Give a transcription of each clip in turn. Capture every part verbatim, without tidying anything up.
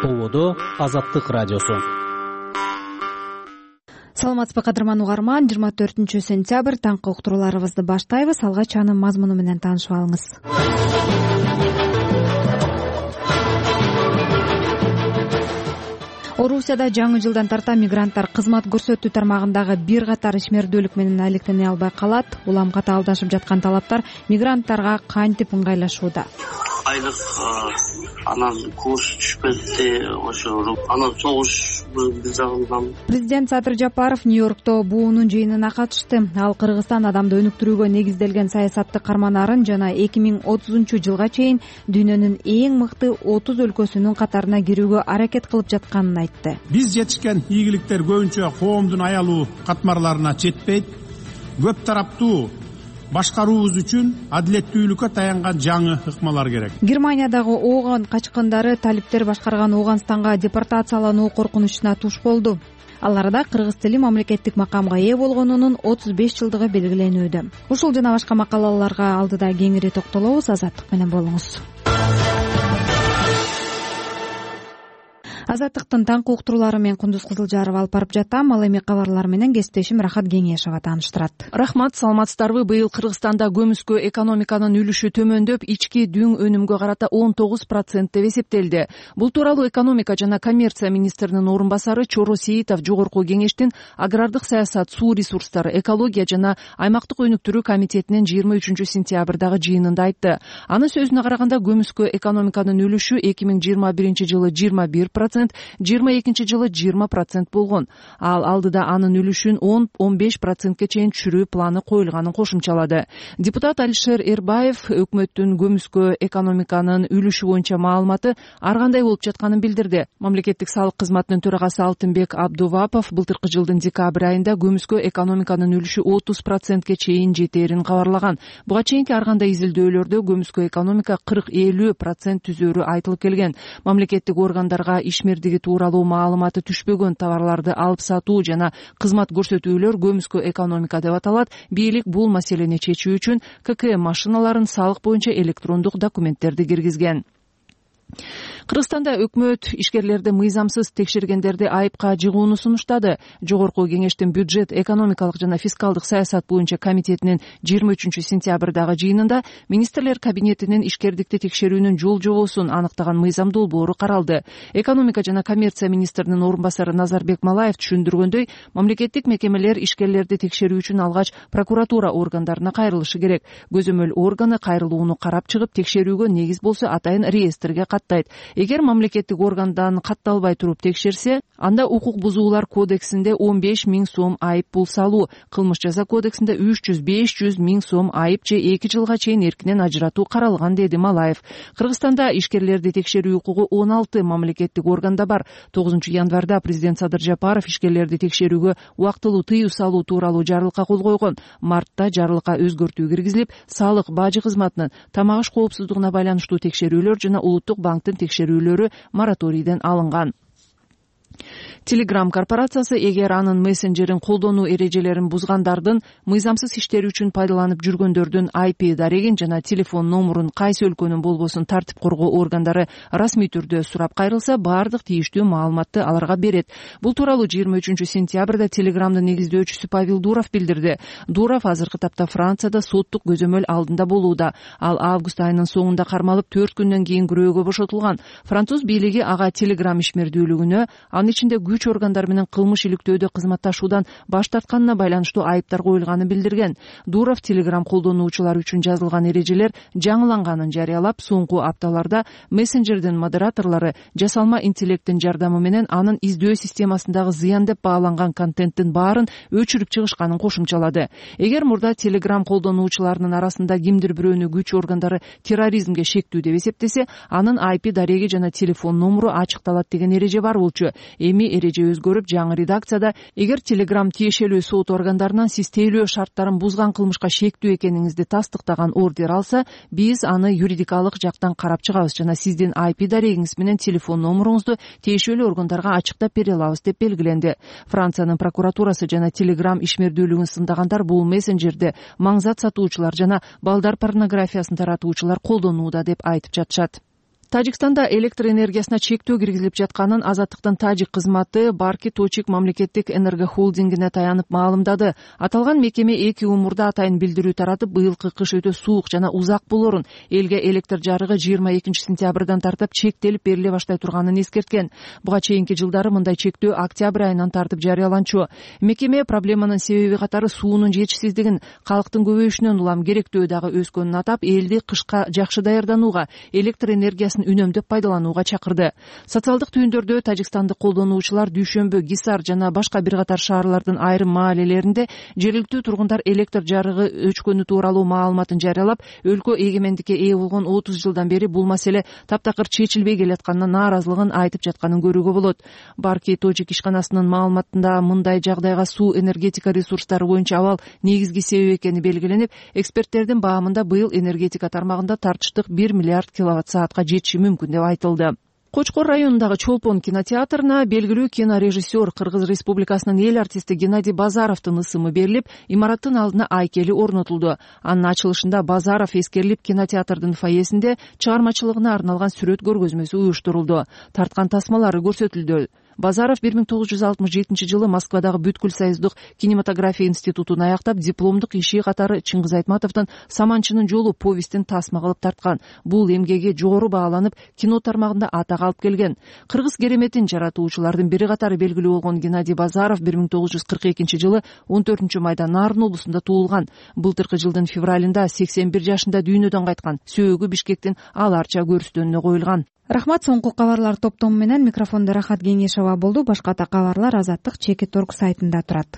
Ободо Азаттык радиосу. Саламатсызбы кадырман угарман, жыйырма төртүнчү сентябрь таңкы уктурууларыбызды баштайбыз. Алгач анын мазмуну менен таанышып алыңыз. Орусияда жаңы жылдан тарта мигранттар кызмат көрсөтүү тармагындагы бир катар ишмердүүлүк менен алектене албай калат. Уламга табылдашып жаткан талаптар мигранттарга кантип ыңгайлашууда? Айлык анан курс түшпөдү, ошо анан согуш биз жагынан. Президент Садыр Жапаров Нью-Йоркто буунун жыйынына катышты. Ал Кыргызстан адамды өнүктүрүүгө негизделген саясатты карманарын жана эки миң отузунчу жылга чейин дүйнөнүн эң мыкты отуз өлкөсүнүн катарына кирүүгө аракет кылып жатканын айтты. Биз жетишкен ийгиликтер көбүнчө коомдун аялуу катмарларына жетпейт. Көп тараптуу башкаруубуз үчүн адилеттүүлүккө таянган жаңы ыкмалар керек. Германиядагы ооган качкындары талиптер башкарган Ооганстанга депортациялануу коркунучуна туш болду. Аларда кыргыз тили мамлекеттик макамга ээ болгонунун отуз беш жылдыгы белгиленүүдө. Ушул жана башка макалаларга алдыда кеңири токтолобуз. Азаттык менен болуңуз. Азаттыктын таңкы уктуруулары менен Кундуз Кызылжарова алып барып жатам. Ал эми кабарлар менен кесиптешим Рахат Кеңешова тааныштырат. Рахмат, саламатсыздарбы? Быйыл Кыргызстанда көмүскө экономиканын үлүшү төмөндөп, ички дүң өнүмгө карата он тогуз процент деп эсептелди. Бул тууралуу экономика жана коммерция министринин орун басары Чоро Сейитов жогорку кеңештин агрардык саясат, суу ресурстары, экология жана аймактык өнүктүрүү комитетинин жыйырма үчүнчү сентябрдагы жыйынында айтты. Анын сөзүнө караганда, көмүскө экономиканын үлүшү эки миң жыйырма биринчи жылы жыйырма бир процент, жыйырма экинчи жылы жыйырма процент болгон. Ал алдыда анын үлүшүн он — он беш процентке чейин түшүрүү планы коюлганын кошумчалады. Депутат Алишер Эрбаев өкмөттүн көмүскө экономиканын үлүшү боюнча маалыматы ар кандай болуп жатканын билдирди. Мамлекеттик салык кызматынын төрагасы Алтынбек Абдувапов былтыркы жылдын декабрь айында көмүскө экономиканын үлүшү отуз процентке чейин жетээрин кабарлаган. Буга чейинки ар кандай изилдөөлөрдө көмүскө экономика кырк — элүү процент түзөөрү айтылып келген. Мамлекеттик органдарга ишмердиги тууралуу маалыматы түшпөгөн товарларды алып сатуу жана кызмат көрсөтүүлөр көмүскө экономика деп аталат. Бийлик бул маселени чечүү үчүн ка ка эм машиналарын салык боюнча электрондук документтерди киргизген. Кыргызстанда өкмөт ишкерлерди мыйзамсыз текшергендерди айыпка жыгууну сунуштады. Жогорку кеңештин бюджет, экономикалык жана фискалдык саясат боюнча комитетинин жыйырма үчүнчү сентябрдагы жыйынында министрлер кабинетинин ишкердикти текшерүүнүн жол жобосун аныктаган мыйзам долбоору каралды. Экономика жана коммерция министринин орун басары Назарбек Малаев түшүндүргөндөй, мамлекеттик мекемелер ишкерлерди текшерүү үчүн алгач прокуратура органдарына кайрылышы керек. Көзөмөл органы кайрылууну карап чыгып, текшерүүгө негиз болсо атайын реестрге каттайт. Эгер мамлекеттик органдан катталбай туруп текшерсе, анда укук бузуулар кодексинде он беш миң сом айып пул салуу, кылмыш жаза кодексинде үч жүз — беш жүз миң сом айып же эки жылга чейин эркинен ажыратуу каралган, деди Малаев. Кыргызстанда ишкерлерди текшерүү укугу он алты мамлекеттик органда бар. тогузунчу январда президент Садыр Жапаров ишкерлерди текшерүүгө убактылуу тыюу салуу тууралуу жарлыкка кол койгон. Мартта жарлыкка өзгөртүү киргизилип, салык, бажы кызматынын, тамак аш коопсуздугуна байланыштуу текшерүүлөр жана улуттук банктын текшерүүлөрү мораторийден алынган. Telegram корпорациясы эгер анын мессенджерин колдонуу эрежелерин бузгандардын мыйзамсыз иштери үчүн пайдаланып жүргөндөрдүн ай пи дарегин жана телефон номурун кайсы өлкөнүн болбосун тартип коргоо органдары расмий түрдө сурап кайрылса, баардык тийиштүү маалыматты аларга берет. Бул тууралуу жыйырма үчүнчү сентябрда Telegramдын негиздөөчүсү Павел Дуров билдирди. Дуров азыркы тапта Францияда соттук көзөмөл алдында болууда. Ал август айынын соңунда кармалып, төрт күндөн кийин күрөөгө бошотулган. Француз бийлиги ага Telegram ишмердүүлүгүнө, анын ичинде күч органдары менен кылмыш иликтөөдө кызматташуудан баш тартканына байланыштуу айыптар коюлганын билдирген. Дуров Telegram колдонуучулар үчүн жазылган эрежелер жаңыланганын жарыялап, соңку апталарда мессенджердин модераторлору жасалма интеллекттин жардамы менен анын издөө системасындагы зыян деп бааланган контенттин баарын өчүрүп чыгышканын кошумчалады. Эгер мурда Telegram колдонуучуларынын арасында кимдир бирөөнү күч органдары терроризмге шектүү деп эсептесе, анын ай пи дареги жана телефон номуру ачыкталат деген эреже бар болчу. Эми эреже өзгөрүп, жаңы редакцияда эгер Telegram тиешелүү сот органдарынан сиз тейлөө шарттарын бузган кылмышка шектүү экениңизди тастыктаган ордер алса, биз аны юридикалык жактан карап чыгабыз жана сиздин ай пи дарегиңиз менен телефон номуруңузду тиешелүү органдарга ачыктап бере алабыз деп белгиленди. Франциянын прокуратурасы жана Telegram ишмердүүлүгүн сындагандар бул мессенджерди маңзат сатуучулар жана балдар порнографиясын таратуучулар колдонууда деп айтып жатышат. Тажикстанда электр энергиясына чектөө киргизилип жатканын Азаттыктын тажик кызматы Барки Точик мамлекеттик энергохолдингине таянып маалымдады. Аталган мекеме эки умурда атайын билдирүү таратып, быйылкы кыш өтө суук жана узак болорун, элге электр жарыгы жыйырма экинчи сентябрдан тартып чектелип бериле баштай турганын эскерткен. Буга чейинки жылдары мындай чектөө октябрь айынан тартып жарыяланчу. Мекеме проблеманын себеби катары суунун жетишсиздигин, калктын көбөйүшүнөн улам керектөө дагы өскөнүн атап, элди кышка жакшы даярданууга, электр энергиясын үнөмдөп пайдаланууга чакырды. Социалдык түйүндөрдө тажикстандык колдонуучулар Дүйшөмбү, Гисар жана башка бир катар шаарлардын айрым маалелеринде жергиликтүү тургундар электр жарыгы өчкөнү тууралуу маалыматын жарыялап, өлкө эгемендикке ээ болгон отуз жылдан бери бул маселе таптакыр чечилбей келатканына нааразылыгын айтып жатканын көрүүгө болот. Барки Точик ишканасынын маалыматында мындай жагдайга суу энергетика ресурстары боюнча абал негизги себеп экени белгиленип, эксперттердин баамында быйыл энергетика тармагында тартыштык бир миллиард киловатт саатка жетиши мүмкүн деп айтылды. Кочкор районундагы Чолпон кинотеатрына белгилүү кинорежиссер Кыргыз Республикасынын эл артисти Геннадий Базаровдун ысымы берилип, имараттын алдына айкели орнотулду. Анын ачылышында Базаров эскерилип, кинотеатрдын фойесинде чыгармачылыгына арналган сүрөт көргөзмөсү уюштурулду. Тарткан тасмалары көрсөтүлдү. Базаров бир миң тогуз жүз алтымыш жетинчи жылы Москвадагы Бүткүл союздук кинематография институтун аяктап, дипломдук иши катары Чыңгыз Айтматовдун Саманчынын жолу повестин тасма кылып тарткан. Бул эмгеги жогору бааланып, кино тармагында атак алып келген. Кыргыз кереметин жаратуучулардын бири катары белгилүү болгон Геннадий Базаров бир миң тогуз жүз кырк экинчи жылы он төртүнчү майда Нарын облусунда туулган. Былтыркы жылдын февралында сексен бир жашында дүйнөдөн кайткан. Сөөгү Бишкектин Аларча көрүстөнүнө коюлган. Рахмат. Соңку кабарлар топтому менен микрофондо Рахат Кеңешова болду. Башка да кабарлар Азаттык Чекит орг сайтында турат.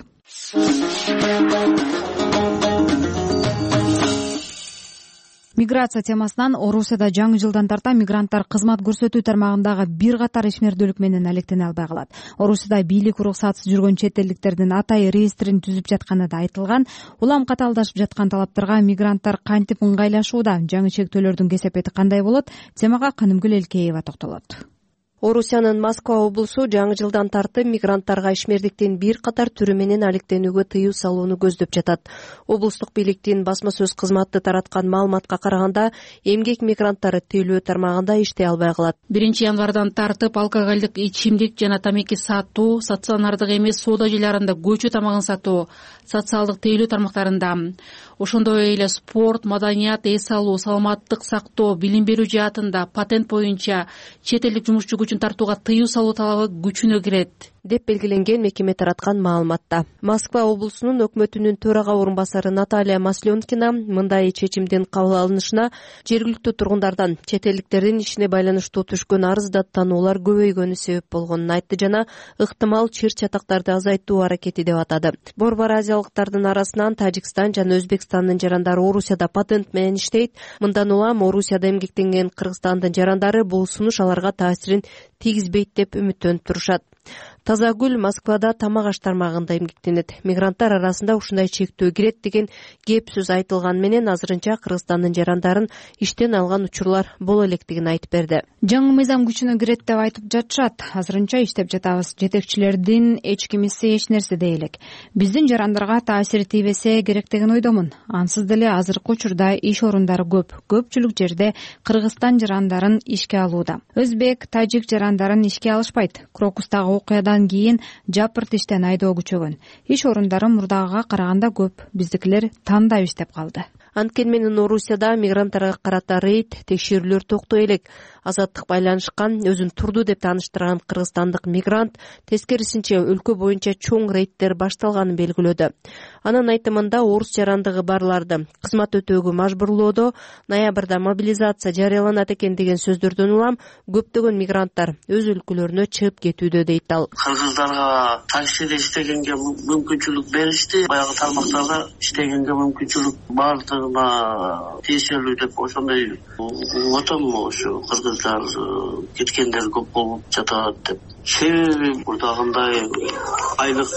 Миграция темасынан Орусияда жаңы жылдан тарта мигранттар кызмат көрсөтүү тармагындагы бир катар ишмердүүлүк менен алектене албай калат. Орусияда бийлик уруксатсыз жүргөн чет элдиктердин атайы реестрин түзүп жатканы да айтылган. Улам катаалдашып жаткан талаптарга мигранттар кантип ыңгайлашууда, жаңы чектөөлөрдүн кесепети кандай болот? Темага Канымгүл Элкеева токтолот. Орусиянын Москва облусу жаңы жылдан тартып мигранттарга ишмердиктин бир катар түрү менен алектенүүгө тыюу салууну көздөп жатат. Облустук бийликтин басма сөз кызматы тараткан маалыматка караганда, эмгек мигранттары тейлөө тармагында иштей албай калат. биринчи январдан тартып алкоголдук ичимдик жана тамеки сатуу, стационардык эмес соода жайларында көчө тамагын сатуу, социалдык тейлөө тармактарында, ошондой эле спорт, маданият, эс алуу, саламаттык сактоо, билим берүү жаатында, патент боюнча чет элдик жумушчу күчүн тартууга тыюу салуу талабы күчүнө кирет деп белгиленген мекеме тараткан маалыматта. Москва облусунун өкмөтүнүн төрага орун басары Наталья Масленкина мындай чечимдин кабыл алынышына жергиликтүү тургундардан чет элдиктердин ишине байланыштуу түшкөн арыз даттануулар көбөйгөнү себеп болгонун айтты жана ыктымал чыр чатактарды азайтуу аракети деп атады. Борбор азиялыктардын арасынан Тажикстан жана Өзбекстандын жарандары Орусияда патент менен иштейт. Мындан улам Орусияда эмгектенген Кыргызстандын жарандары бул сунуш аларга таасирин тийгизбейт деп үмүттөнүп турушат. Тазагүл Москвада тамак аш тармагында эмгектенет. Мигранттар арасында ушундай чектөө кирет деген кеп сөз айтылган менен азырынча Кыргызстандын жарандарын иштен алган учурлар боло электигин айтып берди. Жаңы мыйзам күчүнө кирет деп айтып жатышат. Азырынча иштеп жатабыз. Жетекчилердин эч кимиси эч нерсе дей элек. Биздин жарандарга таасири тийбесе керек деген ойдомун. Ансыз деле азыркы учурда иш орундары көп. Көпчүлүк жерде Кыргызстан жарандарын ишке алууда. Өзбек, тажик жарандарын ишке алышпайт. Крокустагы окуядан кийин жапырт иштен айдоо күчөгөн. Иш орундары мурдагыга караганда көп. Биздикилер тандап иштеп калды. Анткени менен Орусияда мигранттарга карата рейд, текшерүүлөр токтой элек. Азаттык байланышкан, өзүн турду деп тааныштырган кыргызстандык мигрант тескерисинче өлкө боюнча чоң рейдтер башталганын белгилөөдө. Анын айтымында орус жарандыгы барларды кызмат өтөөгө мажбурлоодо ноябрда мобилизация жарыяланат экен деген сөздөрдөн улам көптөгөн мигранттар өз өлкөлөрүнө чыгып кетүүдө дейт ал. Кыргыздарга таксиде иштегенге мүмкүнчүлүк беришти. Баягы тармактарда иштегенге мүмкүнчүлүк бардыгына тиешелүү деп ошондой отом ошо кыргыздар кеткендер көп болуп жатат деп. Себеби мурдагындай айлык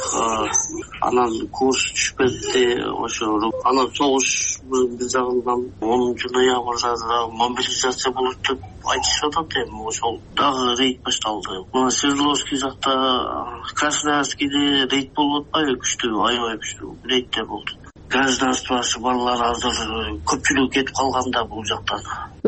анан курс түшпөдү, ошо анан согуш биз жагынан онунчу ноябрда мобилизация болот деп айтышып атат. Эми ошол дагы рейд башталды. Мына Свердловский жакта, Красноярскийде рейд болуп атпайбы, күчтүү, аябай күчтүү рейдтер болду. Гражданствосы балалар азыр көпчүлүк кетип калганда бул жактан.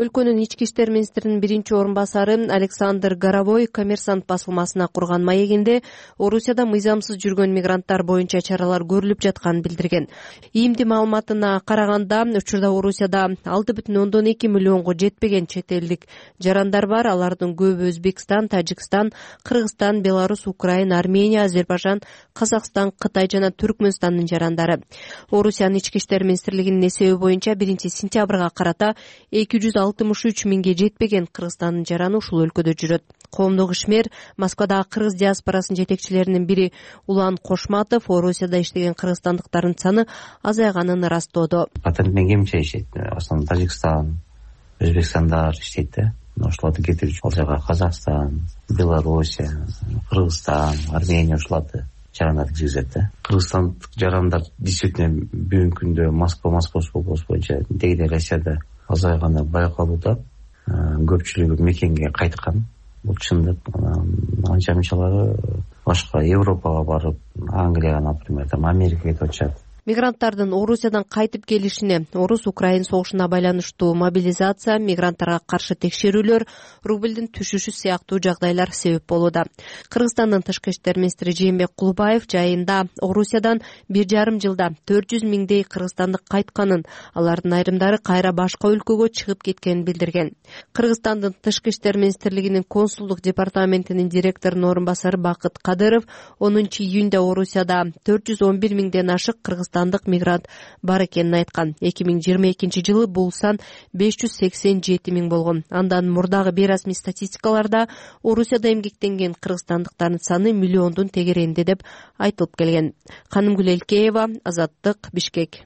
Өлкөнүн ички иштер министринин биринчи орун басары Александр Горовой Коммерсант басылмасына курган маегинде Орусияда мыйзамсыз жүргөн мигранттар боюнча чаралар көрүлүп жатканын билдирген. ИИМдин маалыматына караганда учурда Орусияда алты бүтүн ондон эки миллионго жетпеген чет элдик жарандар бар. Алардын көбү Өзбекстан, Тажикстан, Кыргызстан, Беларусь, Украина, Армения, Азербайжан, Казакстан, Кытай жана Түркмөнстандын жарандары. Орусиянын ички иштер министрлигинин эсеби боюнча биринчи сентябрга карата эки жүз алтымыш үч миңге жетпеген Кыргызстандын жараны ушул өлкөдө жүрөт. Коомдук ишмер Москвадагы кыргыз диаспорасынын жетекчилеринин бири Улан Кошматов Орусияда иштеген кыргызстандыктардын саны азайганын ырастоодо. Патентмен кемче иштейт. Основном Тажикстан, Өзбекстандар иштейт да. Ошолорду кетирип ал жака Казакстан, Белоруссия, Кыргызстан, Армения ошолорду жарандарды киргизет да. Кыргызстандык жарандар действительно бүгүнкү күндө Москва, Московский область боюнча дегеле Россияда азайганы байкалууда. Көпчүлүгү мекенге кайткан. Бул чындык. Анча мынчалары башка Европага барып, Англияга, например, там Америкага кетип атышат. Мигранттардын Орусиядан кайтып келишине Орус-Украин согушуна байланыштуу мобилизация, мигранттарга каршы текшерүүлөр, рубльдин түшүшү сыяктуу жагдайлар себеп болууда. Кыргызстандын тышкы иштер министри Жээнбек Кулубаев жайында Орусиядан бир жарым жылда төрт жүз миңдей кыргызстандык кайтканын, алардын айрымдары кайра башка өлкөгө чыгып кеткенин билдирген. Кыргызстандын тышкы иштер министрлигинин консулдук департаментинин директорунун орун басары Бакыт Кадыров онунчу июнда Орусияда төрт жүз он бир миңден ашык кыргызстандык мигрант бар экенин айткан. эки миң жыйырма экинчи жылы бул сан беш жүз сексен жети миң болгон. Андан мурдагы бейрасмий статистикаларда Орусияда эмгектенген кыргызстандыктардын саны миллиондун тегерегинде деп айтылып келген. Канымгүл Элкеева, Азаттык, Бишкек.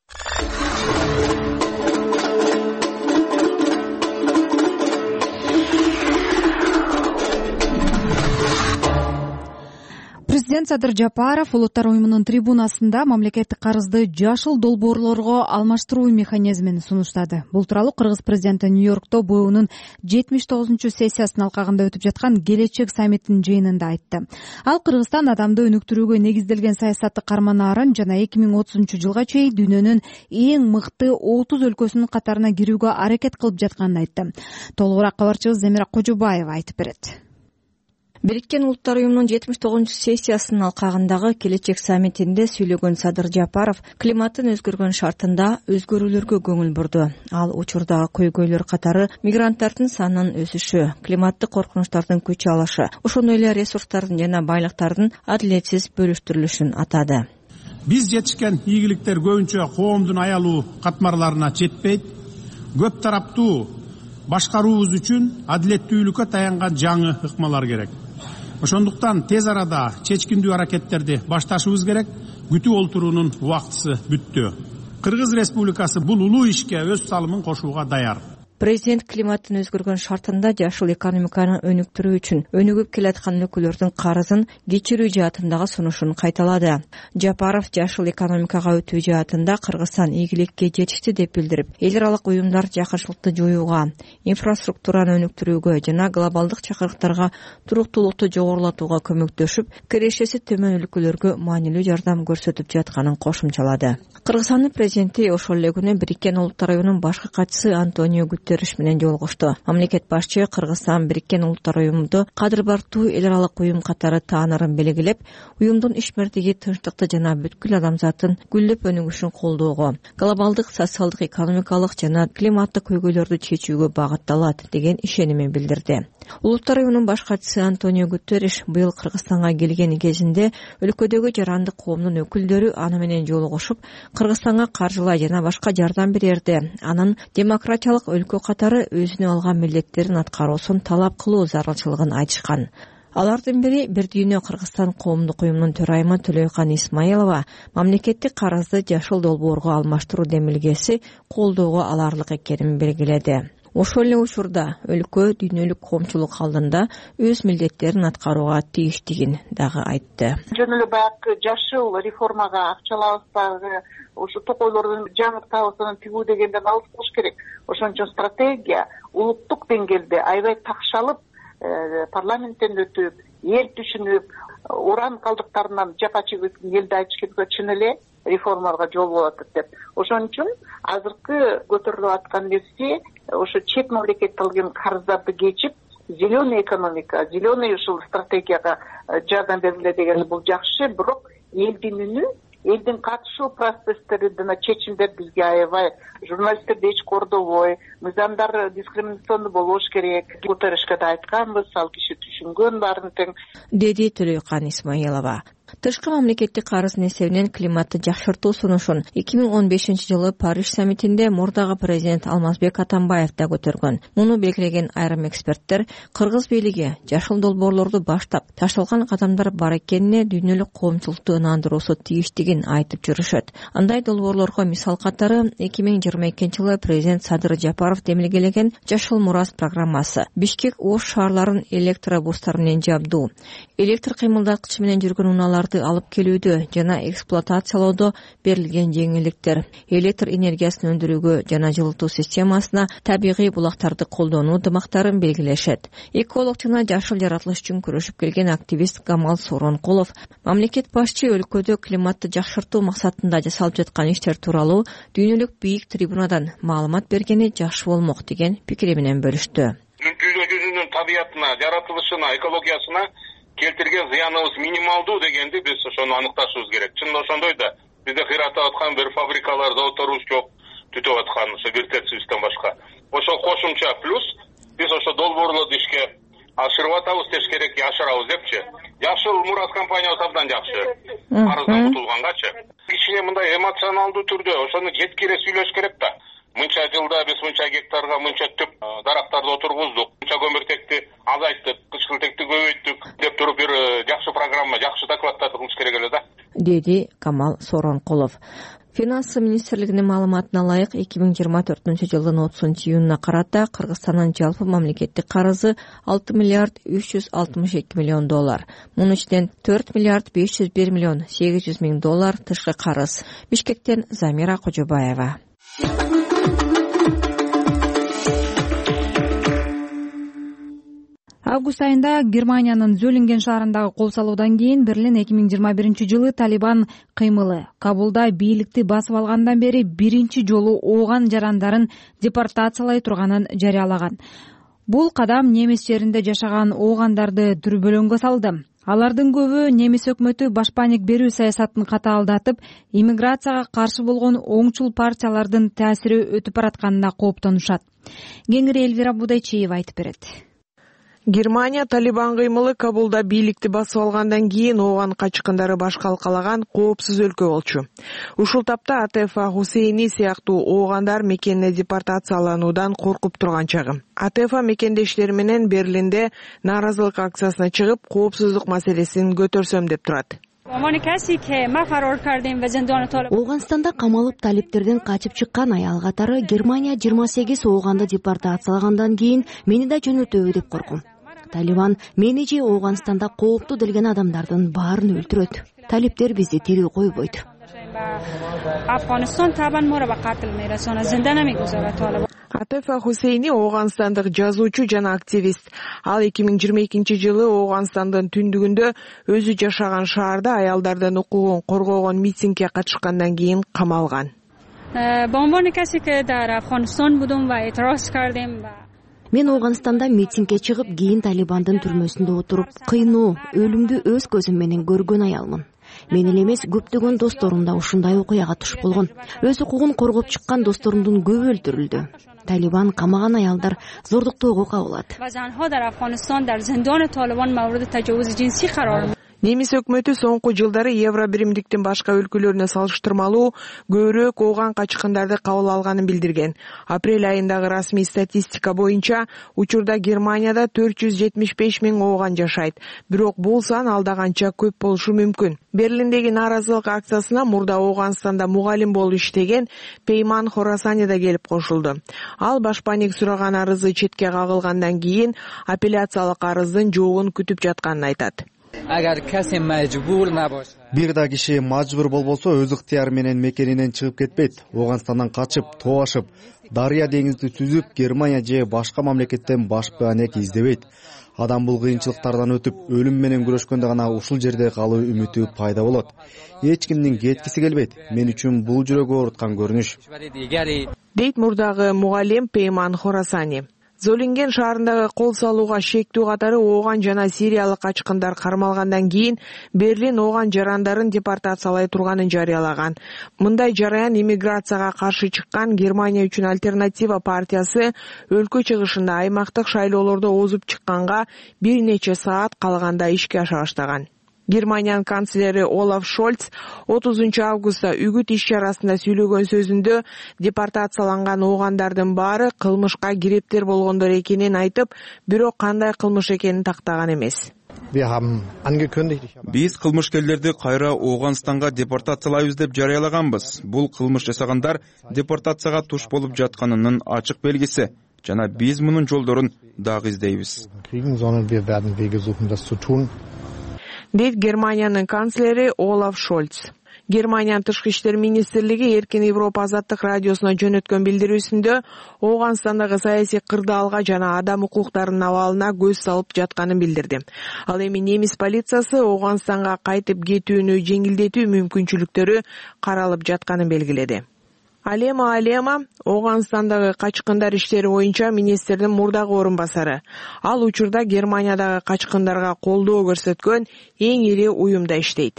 Президент Садыр Жапаров улуттар уюмунун трибунасында мамлекеттик карызды жашыл долбоорлорго алмаштыруу механизмин сунуштады. Бул тууралуу кыргыз президенти Нью-Йоркто буунун жетимиш тогузунчу сессиясынын алкагында өтүп жаткан Келечек саммитинин жыйынында айтты. Ал Кыргызстан адамды өнүктүрүүгө негизделген саясатты карманаарын жана эки миң отузунчу жылга чейин дүйнөнүн эң мыкты отуз өлкөсүнүн катарына кирүүгө аракет кылып жатканын айтты. Толугураак кабарчыбыз Замира Кожобаева айтып берет. Бириккен Улуттар уюмунун жетимиш тогузунчу сессиясынын алкагындагы Келечек саммитинде сүйлөгөн Садыр Жапаров климаттын өзгөргөн шартында өзгөрүүлөргө көңүл бурду. Ал учурдагы көйгөйлөр катары мигранттардын санынын өсүшү, климаттык коркунучтардын күч алышы, ошондой эле ресурстардын жана байлыктардын адилетсиз бөлүштүрүлүшүн атады. Биз жетишкен ийгиликтер көбүнчө коомдун аялуу катмарларына жетпейт. Көп тараптуу башкаруубуз үчүн адилеттүүлүккө таянган жаңы ыкмалар керек. Ошондуктан тез арада чечкиндүү аракеттерди башташыбыз керек. Күтүп олтуруунун убактысы бүттү. Кыргыз Республикасы бул улуу ишке өз салымын кошууга даяр. Президент климаттын өзгөргөн шартында жашыл экономиканы өнүктүрүү үчүн өнүгүп келаткан өлкөлөрдүн карызын кечирүү жаатындагы сунушун кайталады. Жапаров жашыл экономикага өтүү жаатында Кыргызстан ийгиликке жетишти деп билдирип, эл аралык уюмдар жакынчылыкты жоюуга, инфраструктураны өнүктүрүүгө жана глобалдык чакырыктарга туруктуулукту жогорулатууга көмөктөшүп, кирешеси төмөн өлкөлөргө маанилүү жардам көрсөтүп жатканын кошумчалады. Кыргызстандын президенти ошол эле күнү Бириккен Улуттар уюмунун башкы катчысы Антонио Гутерриш менен жолугушту. Мамлекет башчы Кыргызстан Бириккен Улуттар уюмунду кадыр бартуу эл аралык уюм катары таанырын белгилеп, уюмдун ишмердиги тынчтыкты жана бүткүл адамзаттын гүлдөп өнүгүшүн колдоого, глобалдык социалдык, экономикалык жана климаттык көйгөйлөрдү чечүүгө багытталат деген ишенимин билдирди. Улуттар уюмунун баш катчысы Антонио Гутерриш быйыл Кыргызстанга келген кезинде өлкөдөгү жарандык коомдун өкүлдөрү аны менен жолугушуп, Кыргызстанга каржылай жана башка жардам берерде, анын демократиялык өлкө катары өзүнө алган милдеттерин аткаруусун талап кылуу зарылчылыгын айтышкан. Алардын бири Бир дүйнө Кыргызстан коомдук уюмунун төрайымы Төлөйкан Исмаилова мамлекеттик карызды жашыл долбоорго алмаштыруу демилгеси колдоого аларлык экенин белгиледи. Ошол эле учурда өлкө дүйнөлүк коомчулук алдында өз милдеттерин аткарууга тийиштигин дагы айтты. Жөн эле баягы жашыл реформага акчалабыздагы ошо токойлордун жаңыртабызын тигүү дегенден алыс болуш керек. Ошон үчүн стратегия улуттук деңгээлде аябай такшалып, парламенттен өтүп, эл түшүнүп, уран калдыктарынан жапа чегип элди айтыш керек, чын эле реформаларга жол болот деп. Ошон үчүн азыркы көтөрүлүп аткан нерсе ошо чет мамлекет алган карыздарды кечип зеленый экономика, зеленый ушул стратегияга жардам бергиле деген бул жакшы, бирок элдин үнү, элдин катышуу процесстери жана чечимдер бизге аябай, журналисттерди эч кордобой, мыйзамдар дискриминациондуу болбош керек. Гутеррешке да айтканбыз, ал киши түшүнгөн баарын тең, деди Төлөйкан Исмаилова. Тышкы мамлекеттик карыздын эсебинен климатты жакшыртуу сунушун эки миң он бешинчи жылы Париж саммитинде мурдагы президент Алмазбек Атамбаев да көтөргөн. Муну белгилеген айрым эксперттер кыргыз бийлиги жашыл долбоорлорду баштап, ташталган кадамдар бар экенине дүйнөлүк коомчулукту ынандыруусу тийиштигин айтып жүрүшөт. Андай долбоорлорго мисал катары эки миң жыйырма экинчи жылы президент Садыр Жапаров демилгелеген Жашыл Мурас программасы, Бишкек Ош шаарларын электробустар менен жабдуу, электр кыймылдаткычы менен жүргөн унааларды алып келүүдө жана эксплуатациялоодо берилген жеңилдиктер, электр энергиясын өндүрүүгө жана жылытуу системасына табигый булактарды колдонуу дымактарын белгилешет. Эколог жана жашыл жаратылыш үчүн күрөшүп келген активист Камал Соронкулов мамлекет башчы өлкөдө климатты жакшыртуу максатында жасалып жаткан иштер тууралуу дүйнөлүк бийик трибунадан маалымат бергени жакшы болмок деген пикири менен бөлүштү. Жүзүнүн табиятына, жаратылышына, экологиясына келтирген зыяныбыз минималдуу дегенди биз ошону аныкташыбыз керек. Чын ошондой да бизде кыйратып аткан бир фабрикалар, заводторубуз жок, түтүп аткан ошо бир тетсибизден башка. Ошо кошумча плюс биз ошо долбоорлорду ишке ашырып атабыз, деш керек, ашырабыз депчи. Жашыл Мурас компаниясы абдан жакшы. Карыздан кутулгангачы. Кичине мындай эмоционалдуу түрдө ошону жеткире сүйлөш керек да. Мынча жылда биз мынча гектарга мынча түп дарактарды отургуздук, мынча көмүртекти азайттык, кычкылтекти көбөйттүк деп туруп бир жакшы программа, жакшы докладдарды кылыш керек эле да, деди Камал Соронкулов. Финансы министрлигинин маалыматына ылайык эки миң жыйырма төртүнчү жылдын отузунчу июнуна карата Кыргызстандын жалпы мамлекеттик карызы алты миллиард үч жүз алтымыш эки миллион доллар. Мунун ичинен төрт миллиард беш жүз бир миллион сегиз жүз миң доллар тышкы карыз. Бишкектен Замира Кожобаева. Август айында Германиянын Зөлинген шаарындагы кол салуудан кийин Берлин эки миң жыйырма биринчи жылы Талибан кыймылы Кабулда бийликти басып алгандан бери биринчи жолу ооган жарандарын депортациялай турганын жарыялаган. Бул кадам немис жеринде жашаган оогандарды дүрбөлөңгө салды. Алардын көбү немис өкмөтү башпаник берүү саясатын катаалдатып, иммиграцияга каршы болгон оңчул партиялардын таасири өтүп баратканына кооптонушат. Кеңири Элвира Будайчиева айтып берет. Германия Талибан кыймылы Кабулда бийликти басып алгандан кийин ооган качкындары баш калкалаган коопсуз өлкө болчу. Ушул тапта Атефа Хусейни сыяктуу оогандар мекенине депортациялануудан коркуп турган чагы. Атефа мекендештери менен Берлинде нааразылык акциясына чыгып, коопсуздук маселесин көтөрсөм деп турат. Ооганстанда камалып талиптерден качып чыккан аял катары Германия жыйырма сегиз ооганды депортациялагандан кийин мени да жөнөтөбү деп коркум. Талибан мени же Ооганстанда кооптуу делген адамдардын баарын өлтүрөт. Талиптер бизди тирүү койбойт. Атефа Хусейни Ооганстандык жазуучу жана активист. Ал эки миң жыйырма экинчи жылы Ооганстандын түндүгүндө өзү жашаган шаарда аялдардын укугун коргогон митингге катышкандан кийин камалган. Мен Ооганстанда митингге чыгып, кийин Талибандын түрмөсүндө отуруп, кыйноо, өлүмдү өз көзүм менен көргөн аялмын. Мен эле эмес, көптөгөн досторум да ушундай окуяга туш болгон. Өз укугун коргоп чыккан досторумдун көбү өлтүрүлдү. Талибан камаган аялдар зордуктоого кабылат. Немис өкмөтү соңку жылдары Евро биримдиктин башка өлкөлөрүнө салыштырмалуу көбүрөөк ооган качкындарды кабыл алганын билдирген. Апрель айындагы расмий статистика боюнча учурда Германияда төрт жүз жетимиш беш миң ооган жашайт. Бирок бул сан алда канча көп болушу мүмкүн. Берлиндеги нааразылык акциясына мурда Ооганстанда мугалим болуп иштеген Пейман Хорасани да келип кошулду. Ал башпаник сураган арызы четке кагылгандан кийин апелляциялык арыздын жообун күтүп жатканын айтат. Бир да киши мажбур болбосо өз ыктыяры менен мекенинен чыгып кетпейт. Ооганстандан качып, тоо ашып, Дарыя деңизди түзүп, Германия же башка мамлекеттен баш баанек издебейт. Адам бул кыйынчылыктардан өтүп, өлүм менен күрөшкөндө гана ушул жерде калуу үмүтү пайда болот. Эч кимдин кеткиси келбейт. Мен үчүн бул жүрөгү ооруткан көрүнүш. дейт мурдагы мугалим Пейман Хорасани. Золинген шаарындагы кол салууга шектүү катары ооган жана сириялык качкындар кармалгандан кийин Берлин ооган жарандарын депортациялай турганын жарыялаган. Мындай жараян иммиграцияга каршы чыккан Германия үчүн альтернатива партиясы өлкө чыгышында аймактык шайлоолордо озуп чыкканга бир нече саат калганда ишке аша баштаган. Германиянын канцлери Олаф Шольц отузунчу августта үгүт иш-чарасында сүйлөгөн сөзүндө депортацияланган оогандардын баары кылмышка кирептер болгондор экенин айтып, бирок кандай кылмыш экенин тактаган эмес. Биз кылмышкерлерди кайра Ооганстанга депортациялайбыз деп жарыялаганбыз. Бул кылмыш жасагандар депортацияга туш болуп жатканынын ачык белгиси. Жана биз мунун жолдорун дагы издейбиз. дейт Германиянын канцлери Олаф Шольц. Германиянын тышкы иштер министрлиги Эркин Европа азаттык радиосуна жөнөткөн билдирүүсүндө Ооганстандагы саясий кырдаалга жана адам укуктарынын абалына көз салып жатканын билдирди. Ал эми немис полициясы Ооганстанга кайтып кетүүнү жеңилдетүү мүмкүнчүлүктөрү каралып жатканын белгиледи. Алема Алема Ооганстандагы качкындар иштери боюнча министрдин мурдагы орун басары. Ал учурда Германиядагы качкындарга колдоо көрсөткөн эң ири уюмда иштейт.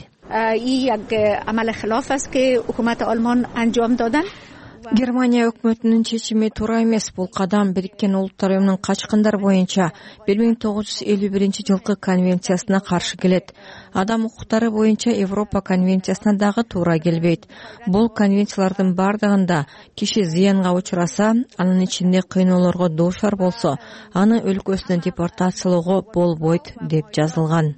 Германия өкмөтүнүн чечими туура эмес. Бул кадам Бириккен Улуттар уюмунун качкындар боюнча бир миң тогуз жүз элүү биринчи жылкы конвенциясына каршы келет. Адам укуктары боюнча Европа конвенциясына дагы туура келбейт. Бул конвенциялардын бардыгында киши зыянга учураса, анын ичинде кыйноолорго дуушар болсо, аны өлкөсүнө депортациялоого болбойт деп жазылган.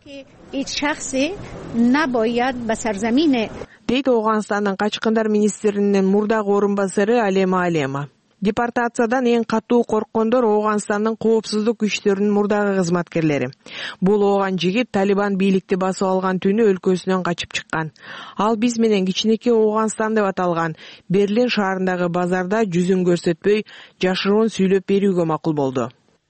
дейт Ооганстандын качкындар министринин мурдагы орун басары Алема Алема. Депортациядан эң катуу корккондор Ооганстандын коопсуздук күчтөрүнүн мурдагы кызматкерлери. Бул ооган жигит Талибан бийликти басып алган түнү өлкөсүнөн качып чыккан. Ал биз менен кичинекей Ооганстан деп аталган Берлин шаарындагы базарда жүзүн көрсөтпөй жашыруун сүйлөп берүүгө макул болду.